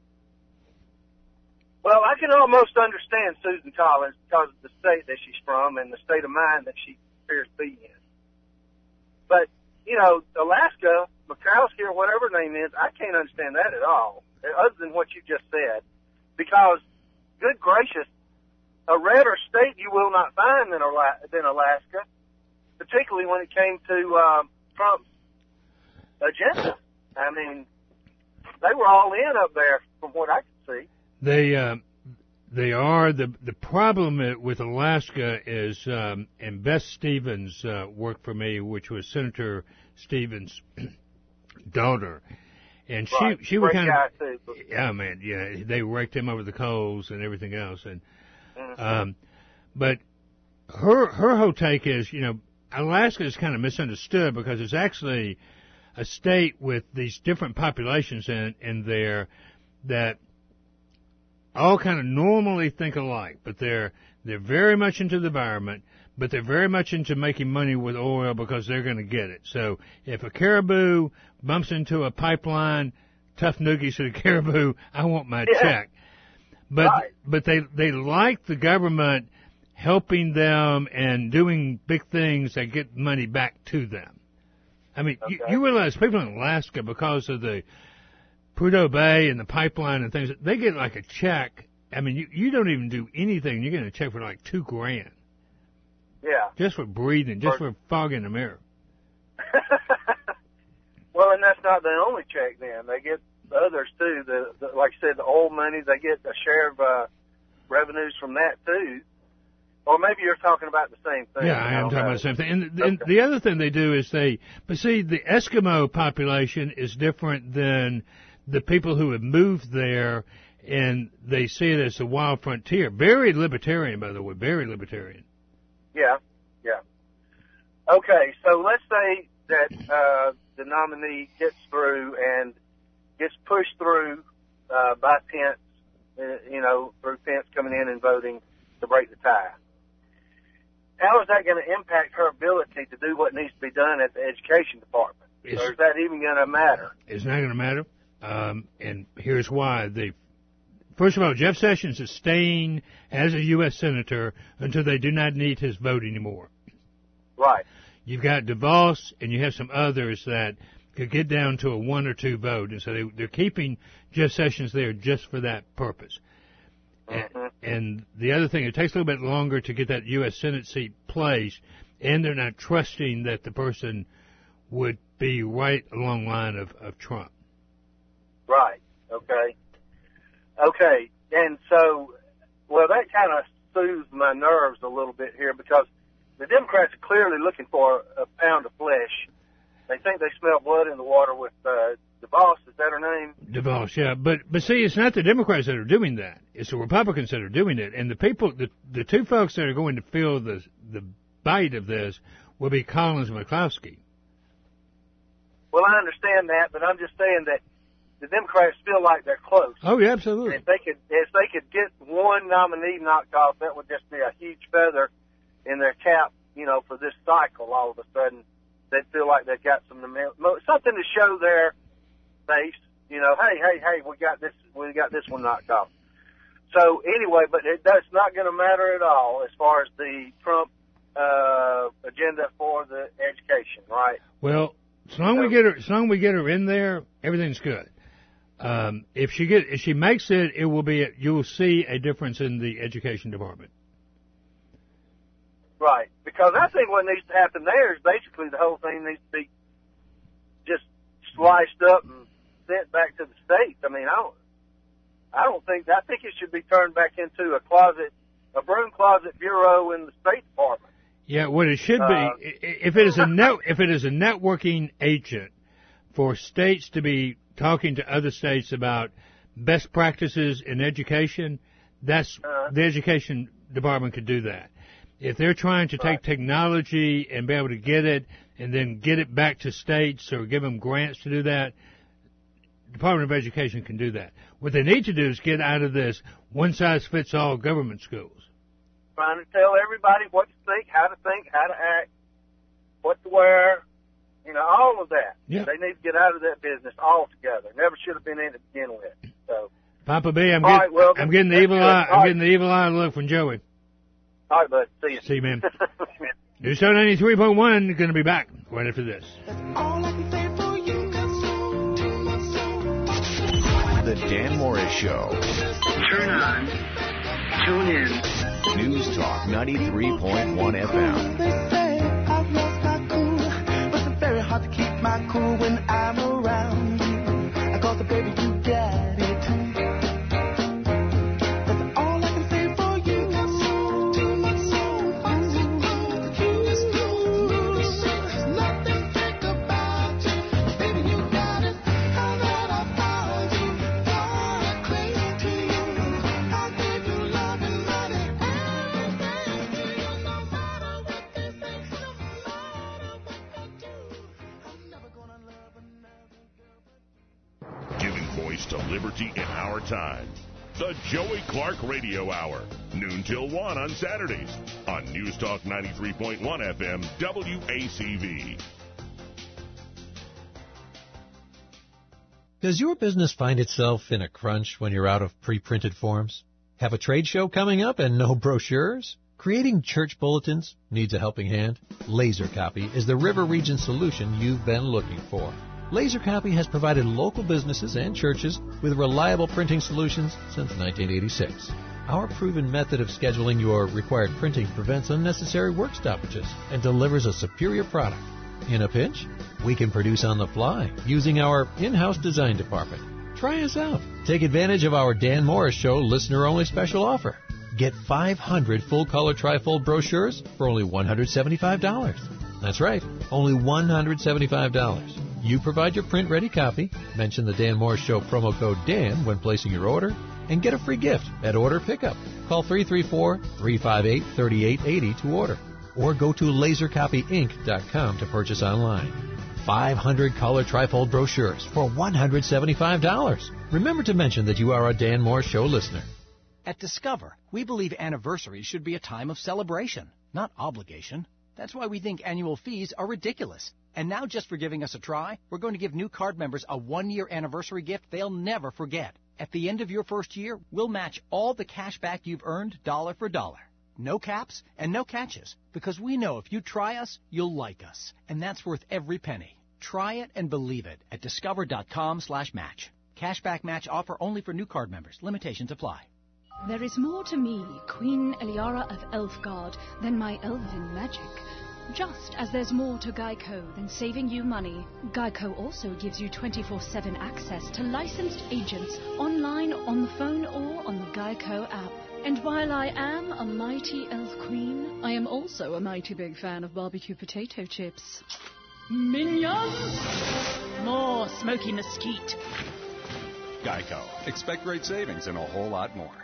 Well, I can almost understand Susan Collins because of the state that she's from and the state of mind that she appears to be in. But, you know, Alaska, Murkowski, or whatever her name is, I can't understand that at all, other than what you just said. Because, good gracious, a redder state you will not find than Alaska, particularly when it came to um, Trump's agenda. I mean, they were all in up there from what I could see. They uh, they are. The the problem with Alaska is, um, and Beth Stevens uh, worked for me, which was Senator Stevens' daughter. And she right. she was kind of, too. yeah, man, yeah, they raked him over the coals and everything else. And um, but her her whole take is, you know, Alaska is kind of misunderstood because it's actually a state with these different populations in in there that all kind of normally think alike, but they're they're very much into the environment, but they're very much into making money with oil because they're going to get it. So if a caribou bumps into a pipeline, tough noogies to the caribou, I want my yeah. check. But right. but they they like the government helping them and doing big things that get money back to them. I mean, okay. you, you realize people in Alaska, because of the Prudhoe Bay and the pipeline and things, they get like a check. I mean, you, you don't even do anything. You're getting a check for like two grand. Yeah. Just for breathing, just for, for fogging the mirror. Well, Well, and that's not the only check then. They get the others too. The, the like I said, the oil money, they get a share of uh, revenues from that too. Or maybe you're talking about the same thing. Yeah, I am talking about the same thing. And, and the other thing they do is they, but see, the Eskimo population is different than the people who have moved there, and they see it as a wild frontier. Very libertarian, by the way, very libertarian. Yeah, yeah. Okay, so let's say that uh, the nominee gets through and gets pushed through uh, by Pence, uh, you know, through Pence coming in and voting to break the tie. How is that going to impact her ability to do what needs to be done at the education department? It's, or is that even going to matter? It's not going to matter. Um, and here's why. They, first of all, Jeff Sessions is staying as a U S senator until they do not need his vote anymore. Right. You've got DeVos, and you have some others that could get down to a one or two vote. And so they, they're keeping Jeff Sessions there just for that purpose. Mm-hmm. And the other thing, it takes a little bit longer to get that U S Senate seat placed, and they're not trusting that the person would be right along the line of, of Trump. Right. Okay. Okay. And so, well, that kind of soothes my nerves a little bit here because the Democrats are clearly looking for a pound of flesh. They think they smell blood in the water with uh, DeVos. Is that her name? DeVos, yeah. But but see, it's not the Democrats that are doing that. It's the Republicans that are doing it. And the people, the the two folks that are going to feel the the bite of this will be Collins and McCloskey. Well, I understand that, but I'm just saying that the Democrats feel like they're close. Oh, yeah, absolutely. And if they could, if they could get one nominee knocked off, that would just be a huge feather in their cap, you know, for this cycle. All of a sudden, they'd feel like they've got some something to show their base. You know, hey, hey, hey, we got this, we got this one knocked off. So anyway, but it, that's not going to matter at all as far as the Trump uh, agenda for the education, right? Well, as long as we get her, as long as we get her in there, everything's good. Um, if she get, if she makes it, it will be. You will see a difference in the education department. Right, because I think what needs to happen there is basically the whole thing needs to be just sliced up and sent back to the states. I mean, I don't, I don't think, I think it should be turned back into a closet, a broom closet bureau in the State Department. Yeah, what it should be, Uh, if it is a net, if it is a networking agent for states to be talking to other states about best practices in education, that's Uh-huh. the education department could do that. If they're trying to take technology and be able to get it and then get it back to states or give them grants to do that, Department of Education can do that. What they need to do is get out of this one-size-fits-all government schools. Trying to tell everybody what to think, how to think, how to act, what to wear, you know, all of that. Yeah. They need to get out of that business altogether. Never should have been in it to begin with. So, Papa B, I'm All getting, right, well, I'm getting the that's evil good. eye. All I'm getting the evil eye look from Joey. all right, bud. See you. See you, man. News Show ninety-three point one going to be back right after this. The Dan Morris Show. Turn on. Tune in. News Talk ninety-three point one F M. They say I've lost my cool, but it's very hard to keep my cool when I'm around you. I call the baby, you got it too. That's all I can say for you. Too much soul, there's nothing fake about you. Baby, you got it. How that I found you. You're crazy to you. I gave you love and money. Giving voice to liberty in our time. The Joey Clark Radio Hour, noon till one on Saturdays on News Talk ninety-three point one F M W A C V. Does your business find itself in a crunch when you're out of pre-printed forms? Have a trade show coming up and no brochures? Creating church bulletins needs a helping hand? LaserCopy is the River Region solution you've been looking for. LaserCopy has provided local businesses and churches with reliable printing solutions since nineteen eighty-six. Our proven method of scheduling your required printing prevents unnecessary work stoppages and delivers a superior product. In a pinch, we can produce on the fly using our in-house design department. Try us out. Take advantage of our Dan Morris Show listener-only special offer. Get five hundred full-color trifold brochures for only one hundred seventy-five dollars. That's right, only one hundred seventy-five dollars. You provide your print-ready copy, mention the Dan Morris Show promo code Dan when placing your order, and get a free gift at order pickup. Call three three four, three five eight, three eight eight zero to order, or go to laser copy inc dot com to purchase online. five hundred color trifold brochures for one hundred seventy-five dollars. Remember to mention that you are a Dan Morris Show listener. At Discover, we believe anniversaries should be a time of celebration, not obligation. That's why we think annual fees are ridiculous. And now, just for giving us a try, we're going to give new card members a one-year anniversary gift they'll never forget. At the end of your first year, we'll match all the cash back you've earned dollar for dollar. No caps and no catches, because we know if you try us, you'll like us. And that's worth every penny. Try it and believe it at discover.com slash match. Cashback match offer only for new card members. Limitations apply. There is more to me, Queen Eliara of Elfgard, than my elven magic. Just as there's more to Geico than saving you money, Geico also gives you twenty-four seven access to licensed agents online, on the phone, or on the Geico app. And while I am a mighty elf queen, I am also a mighty big fan of barbecue potato chips. Minions! More smoky mesquite. Geico. Expect great savings and a whole lot more.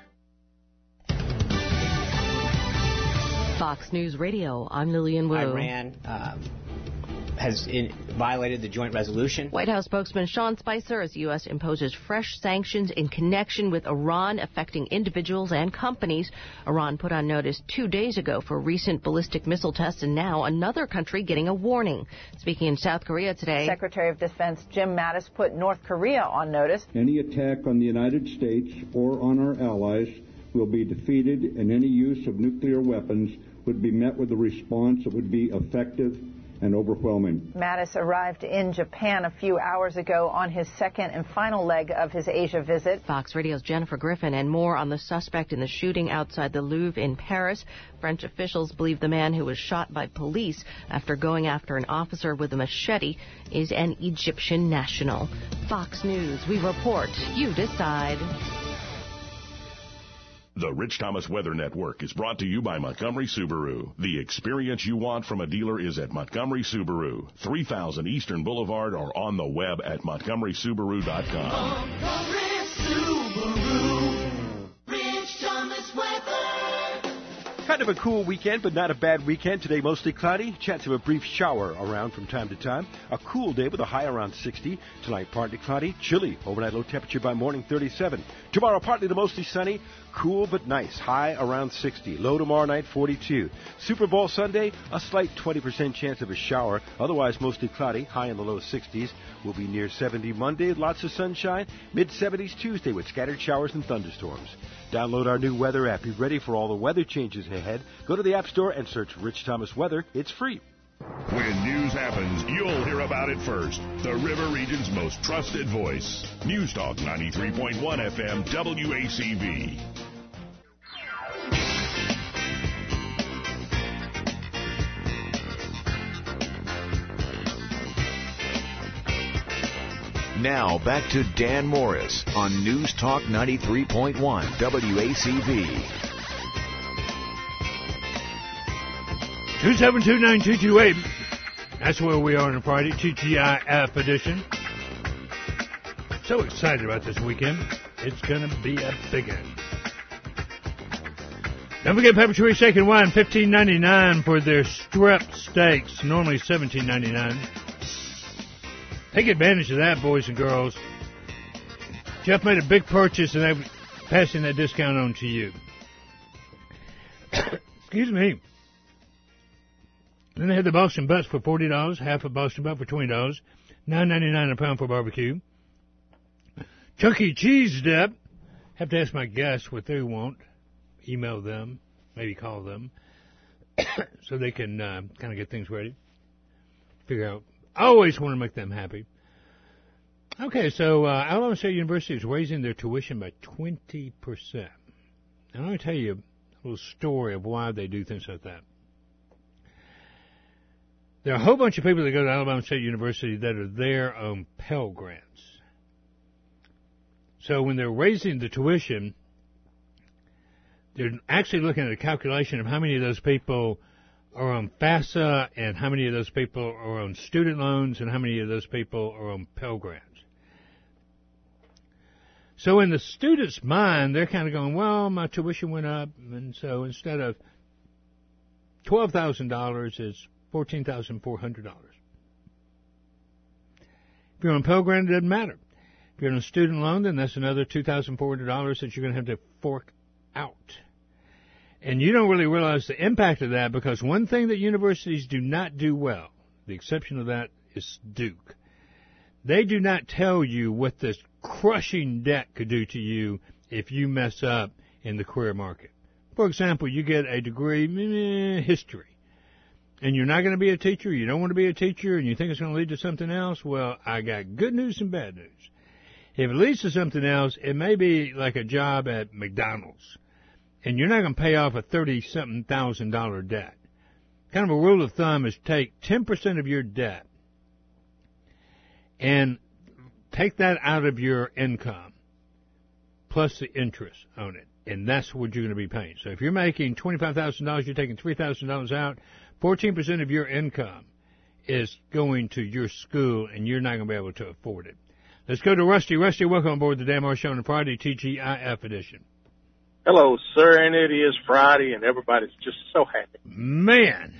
Fox News Radio, I'm Lillian Wu. Iran um, has in, violated the joint resolution. White House spokesman Sean Spicer, as the U S imposes fresh sanctions in connection with Iran affecting individuals and companies. Iran put on notice two days ago for recent ballistic missile tests, and now another country getting a warning. Speaking in South Korea today, Secretary of Defense Jim Mattis put North Korea on notice. Any attack on the United States or on our allies will be defeated, and any use of nuclear weapons would be met with a response that would be effective and overwhelming. Mattis arrived in Japan a few hours ago on his second and final leg of his Asia visit. Fox Radio's Jennifer Griffin, and more on the suspect in the shooting outside the Louvre in Paris. French officials believe the man who was shot by police after going after an officer with a machete is an Egyptian national. Fox News, we report, you decide. The Rich Thomas Weather Network is brought to you by Montgomery Subaru. The experience you want from a dealer is at Montgomery Subaru, three thousand Eastern Boulevard, or on the web at montgomery subaru dot com. Montgomery Subaru, Rich Thomas Weather. Kind of a cool weekend, but not a bad weekend. Today mostly cloudy. Chance of a brief shower around from time to time. A cool day with a high around sixty. Tonight partly cloudy. Chilly. Overnight low temperature by morning thirty-seven. Tomorrow partly to mostly sunny. Cool but nice. High around sixty. Low tomorrow night forty-two. Super Bowl Sunday, a slight twenty percent chance of a shower. Otherwise mostly cloudy. High in the low sixties. We'll be near seventy Monday. Lots of sunshine. mid seventies Tuesday with scattered showers and thunderstorms. Download our new weather app. Be ready for all the weather changes ahead. Go to the App Store and search Rich Thomas Weather. It's free. When news happens, you'll hear about it first. The River Region's most trusted voice. News Talk ninety-three point one F M W A C V. Now, back to Dan Morris on News Talk ninety-three point one W A C V. two seven two, nine two two eight. That's where we are on Friday, T G I F edition. So excited about this weekend. It's going to be a big one. Don't forget Pepper Tree Steak and Wine, fifteen ninety-nine for their strip steaks, normally seventeen ninety-nine. Take advantage of that, boys and girls. Jeff made a big purchase, and they're passing that discount on to you. Excuse me. Then they had the Boston Butts for forty dollars, half a Boston Butt for twenty dollars, nine ninety-nine a pound for barbecue. Chuck E. Cheese dip. Have to ask my guests what they want. Email them, maybe call them, so they can uh, kind of get things ready. Figure out. I always want to make them happy. Okay, so uh, Alabama State University is raising their tuition by twenty percent. And I'm going to tell you a little story of why they do things like that. There are a whole bunch of people that go to Alabama State University that are there on Pell Grants. So when they're raising the tuition, they're actually looking at a calculation of how many of those people are on FAFSA and how many of those people are on student loans and how many of those people are on Pell Grants. So in the student's mind, they're kind of going, well, my tuition went up, and so instead of twelve thousand dollars, it's fourteen thousand four hundred dollars. If you're on Pell Grant, it doesn't matter. If you're on a student loan, then that's another two thousand four hundred dollars that you're going to have to fork out. And you don't really realize the impact of that, because one thing that universities do not do well, the exception of that is Duke, they do not tell you what this crushing debt could do to you if you mess up in the career market. For example, you get a degree in history, and you're not going to be a teacher, you don't want to be a teacher, and you think it's going to lead to something else. Well, I got good news and bad news. If it leads to something else, it may be like a job at McDonald's, and you're not going to pay off a thirty-something thousand dollar debt. Kind of a rule of thumb is take ten percent of your debt and take that out of your income, plus the interest on it, and that's what you're going to be paying. So if you're making twenty-five thousand dollars, you're taking three thousand dollars out, fourteen percent of your income is going to your school, and you're not going to be able to afford it. Let's go to Rusty. Rusty, welcome aboard the Dan Moore Show on Friday, T G I F edition. Hello, sir, and it is Friday, and everybody's just so happy. Man.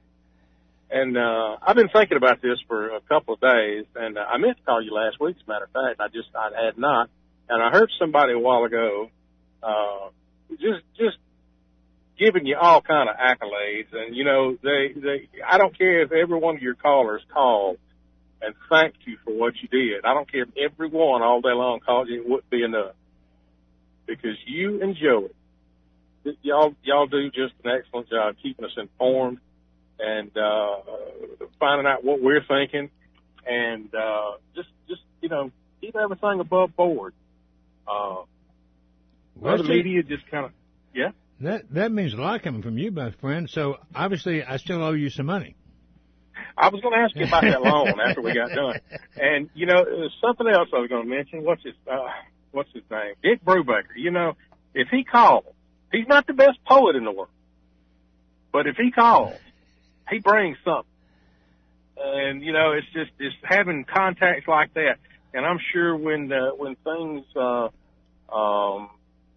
And uh I've been thinking about this for a couple of days, and uh, I meant to call you last week, as a matter of fact. I just I had not. And I heard somebody a while ago uh just just giving you all kind of accolades. And, you know, they, they I don't care if every one of your callers called and thanked you for what you did. I don't care if every one all day long called you. It wouldn't be enough. Because you and Joey, y'all y'all do just an excellent job keeping us informed and uh finding out what we're thinking, and uh just just you know keep everything above board. Uh, well, the media just kind of yeah. That that means a lot coming from you, my friend. So obviously, I still owe you some money. I was going to ask you about that loan after we got done, and you know there's something else I was going to mention. What's his uh, What's his name? Dick Brubaker. You know, if he calls, he's not the best poet in the world, but if he calls, he brings something. And, you know, it's just, it's having contacts like that. And I'm sure when, uh, when things, uh, um,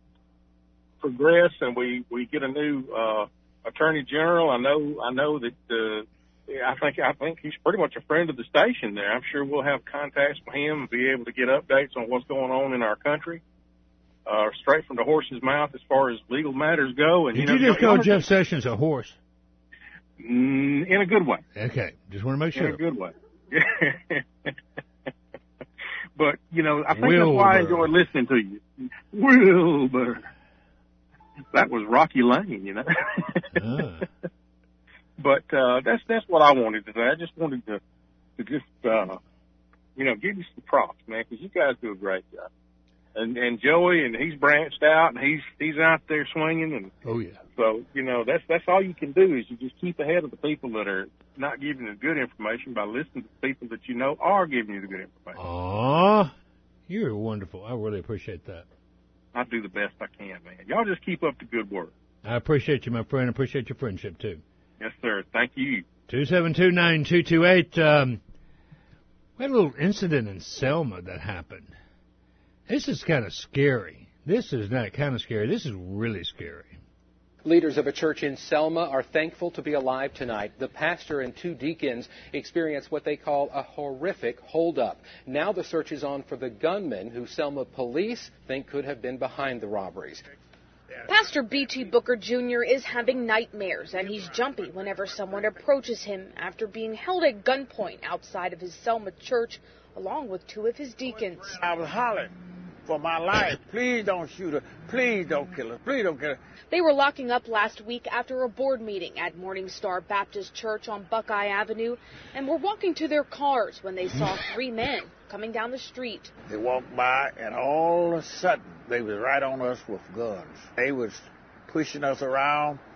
progress and we, we get a new, uh, attorney general, I know, I know that, uh, I think, I think he's pretty much a friend of the station there. I'm sure we'll have contacts with him and be able to get updates on what's going on in our country, uh, straight from the horse's mouth as far as legal matters go. And, Did you, know, you just call Jeff Sessions a horse? Mm, in a good way. Okay, just want to make sure. In a good way. But, you know, I think Wilbur. That's why I enjoy listening to you. Wilbur. That was Rocky Lane, you know. ah. But uh, that's that's what I wanted to say. I just wanted to, to just, uh, you know, give you some props, man, because you guys do a great job. And and Joey, and he's branched out, and he's he's out there swinging, and oh yeah. So you know that's that's all you can do is you just keep ahead of the people that are not giving you the good information by listening to the people that you know are giving you the good information. Aw, you're wonderful. I really appreciate that. I do the best I can, man. Y'all just keep up the good work. I appreciate you, my friend. I appreciate your friendship too. Yes, sir. Thank you. Two seven two nine two two eight. Um, we had a little incident in Selma that happened. This is kind of scary. This is not kind of scary. This is really scary. Leaders of a church in Selma are thankful to be alive tonight. The pastor and two deacons experienced what they call a horrific holdup. Now the search is on for the gunman who Selma police think could have been behind the robberies. Pastor B T Booker Junior is having nightmares, and he's jumpy whenever someone approaches him after being held at gunpoint outside of his Selma church, along with two of his deacons. I was hollering for my life. Please don't shoot her. Please don't kill her. Please don't kill her. They were locking up last week after a board meeting at Morning Star Baptist Church on Buckeye Avenue and were walking to their cars when they saw three men coming down the street. They walked by, and all of a sudden, they was right on us with guns. They was pushing us around,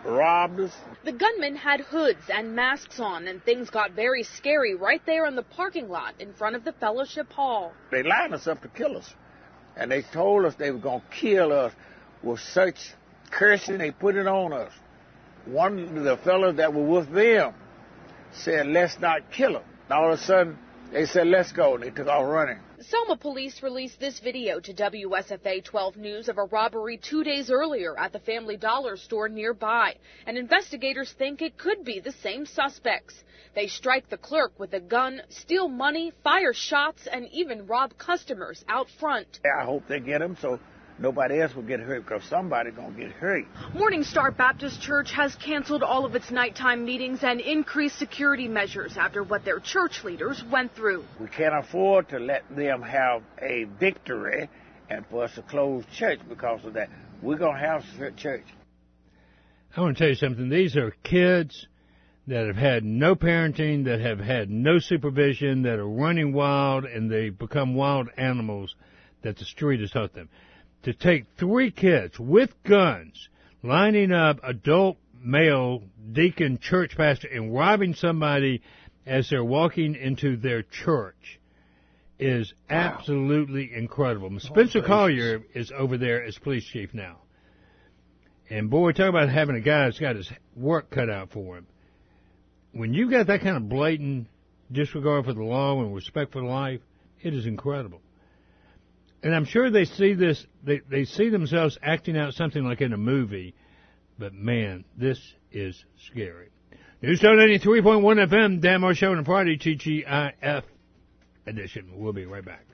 robbed us. The gunmen had hoods and masks on, and things got very scary right there in the parking lot in front of the fellowship hall. They lined us up to kill us, and they told us they were going to kill us with such cursing they put it on us. One of the fellows that were with them said, let's not kill them. All of a sudden, they said, let's go, and they took off running. Selma police released this video to W S F A twelve News of a robbery two days earlier at the Family Dollar store nearby, and investigators think it could be the same suspects. They strike the clerk with a gun, steal money, fire shots, and even rob customers out front. I hope they get them so nobody else will get hurt, because somebody's going to get hurt. Morning Star Baptist Church has canceled all of its nighttime meetings and increased security measures after what their church leaders went through. We can't afford to let them have a victory and for us to close church because of that. We're going to have church. I want to tell you something. These are kids that have had no parenting, that have had no supervision, that are running wild, and they become wild animals that the street has taught them. To take three kids with guns, lining up adult male deacon church pastor and robbing somebody as they're walking into their church is wow. absolutely incredible. Spencer oh, Collier is over there as police chief now. And boy, talk about having a guy that's got his work cut out for him. When you've got that kind of blatant disregard for the law and respect for life, it is incredible. And I'm sure they see this, they, they see themselves acting out something like in a movie, but man, this is scary. News Talk ninety-three point one F M, Dan Moore Show on a Friday, T G I F edition. We'll be right back.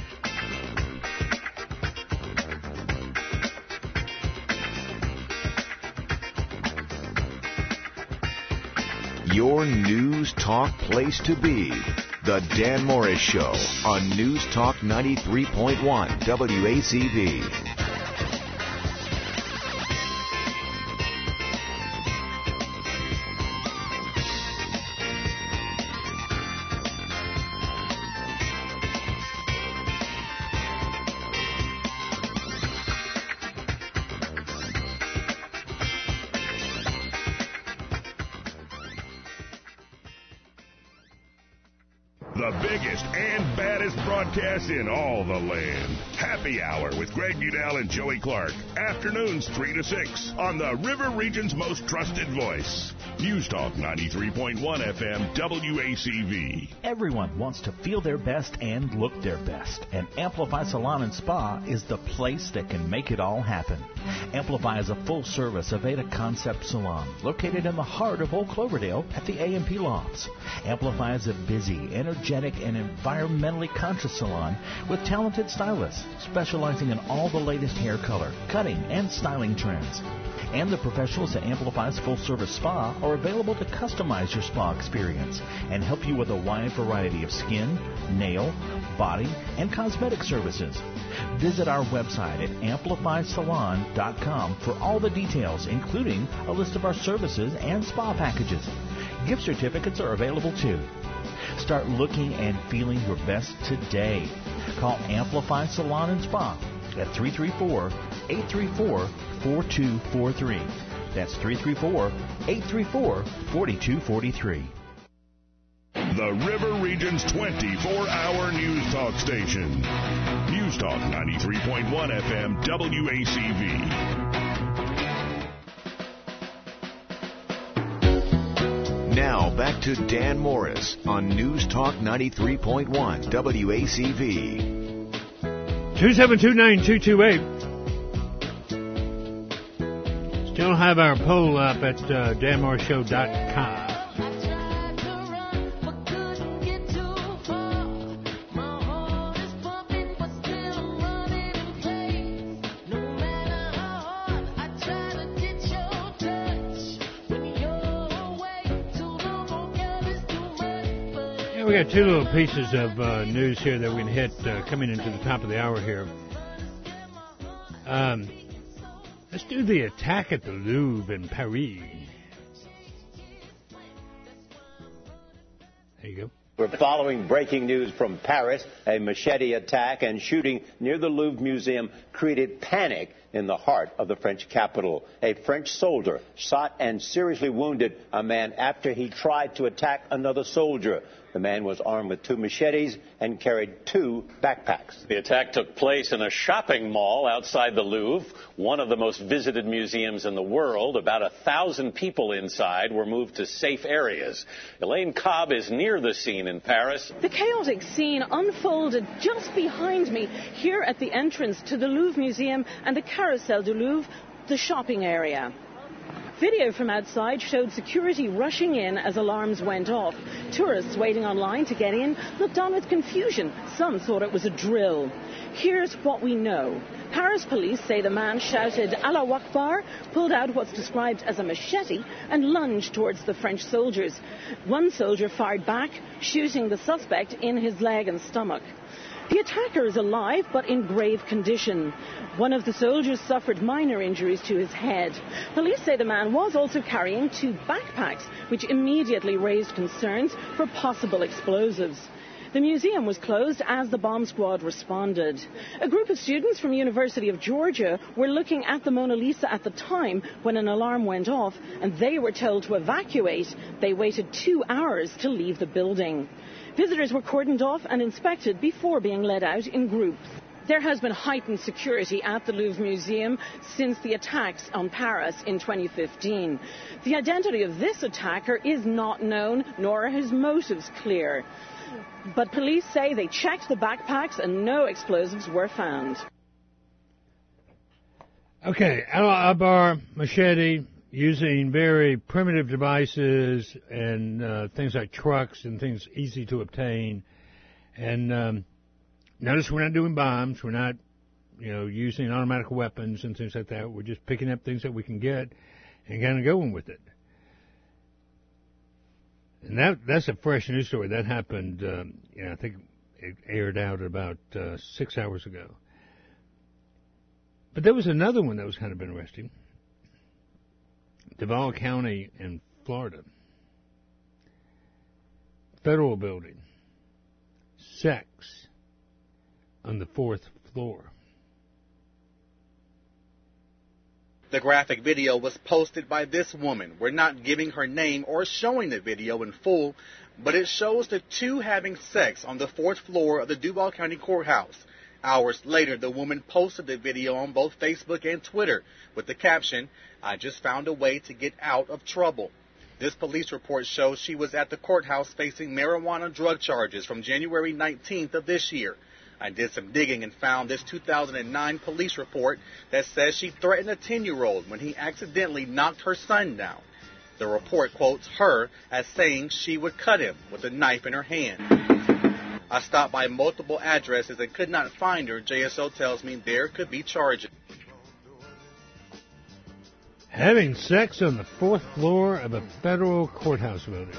Your News Talk place to be. The Dan Morris Show on News Talk ninety-three point one W A C V. The biggest and baddest broadcast in all the land. Happy Hour with Greg Budell and Joey Clark. Afternoons three to six on the River Region's most trusted voice. News Talk ninety-three point one F M W A C V. Everyone wants to feel their best and look their best. And Amplify Salon and Spa is the place that can make it all happen. Amplify is a full-service Aveda Concept salon located in the heart of Old Cloverdale at the A and P Lofts. Amplify is a busy, energetic, and environmentally conscious salon with talented stylists specializing in all the latest hair color, cutting, and styling trends. And the professionals at Amplify's full-service spa are available to customize your spa experience and help you with a wide variety of skin, nail, body, and cosmetic services. Visit our website at amplify salon dot com for all the details, including a list of our services and spa packages. Gift certificates are available too. Start looking and feeling your best today. Call Amplify Salon and Spa at three three four, eight three four, four two four three. That's three three four, eight three four, four two four three. The River Region's twenty-four hour news talk station. News Talk ninety-three point one F M W A C V. Now back to Dan Morris on News Talk ninety-three point one W A C V. two seven two nine two two eight. Still have our poll up at uh, dan morris show dot com. We got two little pieces of uh, news here that we can hit uh, coming into the top of the hour here. Um, let's do the attack at the Louvre in Paris. There you go. We're following breaking news from Paris. A machete attack and shooting near the Louvre Museum created panic in the heart of the French capital. A French soldier shot and seriously wounded a man after he tried to attack another soldier. The man was armed with two machetes and carried two backpacks. The attack took place in a shopping mall outside the Louvre, one of the most visited museums in the world. About a thousand people inside were moved to safe areas. Elaine Cobb is near the scene in Paris. The chaotic scene unfolded just behind me here at the entrance to the Louvre Museum and the Carousel du Louvre, the shopping area. Video from outside showed security rushing in as alarms went off. Tourists waiting online to get in looked on with confusion. Some thought it was a drill. Here's what we know. Paris police say the man shouted "Allah Akbar," pulled out what's described as a machete, and lunged towards the French soldiers. One soldier fired back, shooting the suspect in his leg and stomach. The attacker is alive, but in grave condition. One of the soldiers suffered minor injuries to his head. Police say the man was also carrying two backpacks, which immediately raised concerns for possible explosives. The museum was closed as the bomb squad responded. A group of students from University of Georgia were looking at the Mona Lisa at the time when an alarm went off, and they were told to evacuate. They waited two hours to leave the building. Visitors were cordoned off and inspected before being let out in groups. There has been heightened security at the Louvre Museum since the attacks on Paris in twenty fifteen. The identity of this attacker is not known, nor are his motives clear. But police say they checked the backpacks and no explosives were found. Okay, Allah Akbar, machete, using very primitive devices and uh, things like trucks and things easy to obtain. And um, notice we're not doing bombs. We're not, you know, using automatic weapons and things like that. We're just picking up things that we can get and kind of going with it. And that that's a fresh news story. That happened, um, you know, I think it aired out about uh, six hours ago. But there was another one that was kind of interesting. Duval County in Florida. Federal building. Sex on the fourth floor. The graphic video was posted by this woman. We're not giving her name or showing the video in full, but it shows the two having sex on the fourth floor of the Duval County Courthouse. Hours later, the woman posted the video on both Facebook and Twitter with the caption, "I just found a way to get out of trouble." This police report shows she was at the courthouse facing marijuana drug charges from January nineteenth of this year. I did some digging and found this two thousand nine police report that says she threatened a ten-year-old when he accidentally knocked her son down. The report quotes her as saying she would cut him with a knife in her hand. I stopped by multiple addresses and could not find her. J S O tells me there could be charges. Having sex on the fourth floor of a federal courthouse building.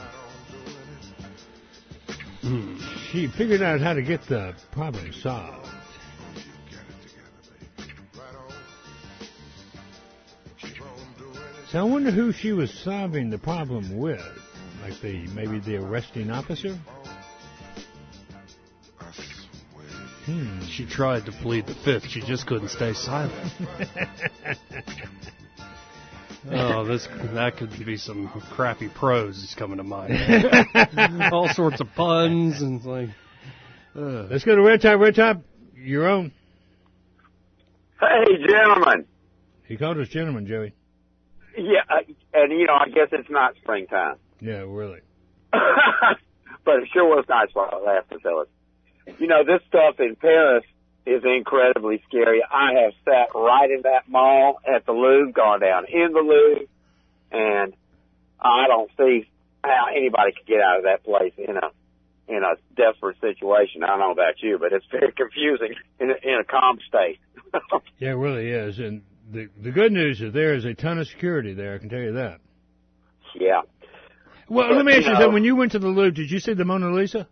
Hmm. She figured out how to get the problem solved. So I wonder who she was solving the problem with. Like the maybe the arresting officer? Hmm. She tried to plead the fifth. She just couldn't stay silent. Oh, this that could be some crappy prose that's coming to mind. All sorts of puns and like. Uh. Let's go to Red Top. Red Top, your own. Hey, gentlemen. He called us gentlemen, Joey. Yeah, uh, and you know, I guess it's not springtime. Yeah, really. But it sure was nice while I laughed to tell us. You know, this stuff in Paris is incredibly scary. I have sat right in that mall at the Louvre, gone down in the Louvre, and I don't see how anybody could get out of that place in a in a desperate situation. I don't know about you, but it's very confusing in a, in a calm state. Yeah, it really is. And the the good news is there is a ton of security there, I can tell you that. Yeah. Well, but, let me ask you, you something. When you went to the Louvre, did you see the Mona Lisa?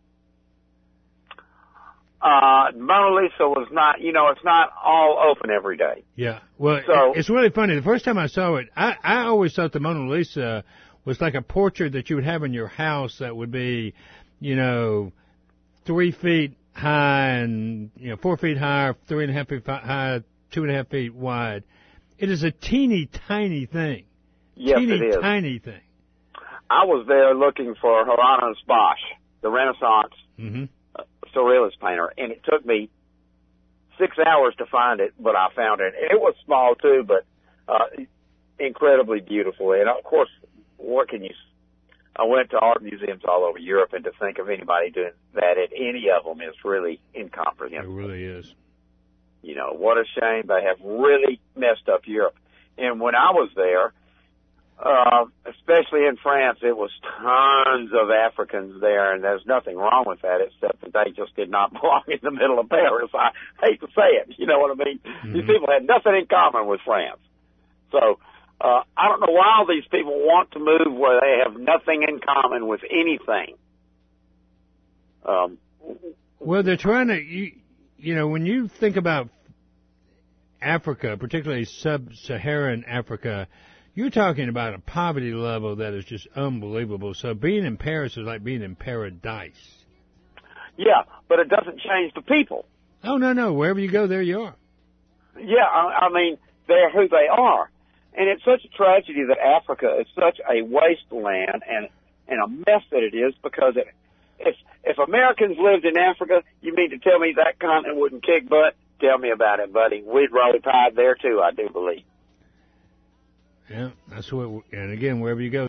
Uh, Mona Lisa was not, you know, it's not all open every day. Yeah. Well, so, it's really funny. The first time I saw it, I, I always thought the Mona Lisa was like a portrait that you would have in your house that would be, you know, three feet high and, you know, four feet high, three and a half feet high, two and a half feet wide. It is a teeny tiny thing. Yes, teeny it is. tiny thing. I was there looking for Hieronymus Bosch, the Renaissance Mm-hmm. uh, surrealist painter, and it took me six hours to find it, but I found it. It was small too, but uh, incredibly beautiful. And of course, what can you? I went to art museums all over Europe, and to think of anybody doing that at any of them is really incomprehensible. It really is. You know, what a shame. They have really messed up Europe. And when I was there, uh, especially in France, it was tons of Africans there, and there's nothing wrong with that except that they just did not belong in the middle of Paris. I hate to say it. You know what I mean? Mm-hmm. These people had nothing in common with France. So, uh, I don't know why all these people want to move where they have nothing in common with anything. Um, well, they're trying to, you, you know, when you think about Africa, particularly sub-Saharan Africa, you're talking about a poverty level that is just unbelievable. So being in Paris is like being in paradise. Yeah, but it doesn't change the people. Oh, no, no. Wherever you go, there you are. Yeah, I, I mean, they're who they are. And it's such a tragedy that Africa is such a wasteland and, and a mess that it is, because it, if, if Americans lived in Africa, you mean to tell me that continent wouldn't kick butt? Tell me about it, buddy. We'd roll tide there, too, I do believe. Yeah, that's what, and again, wherever you go.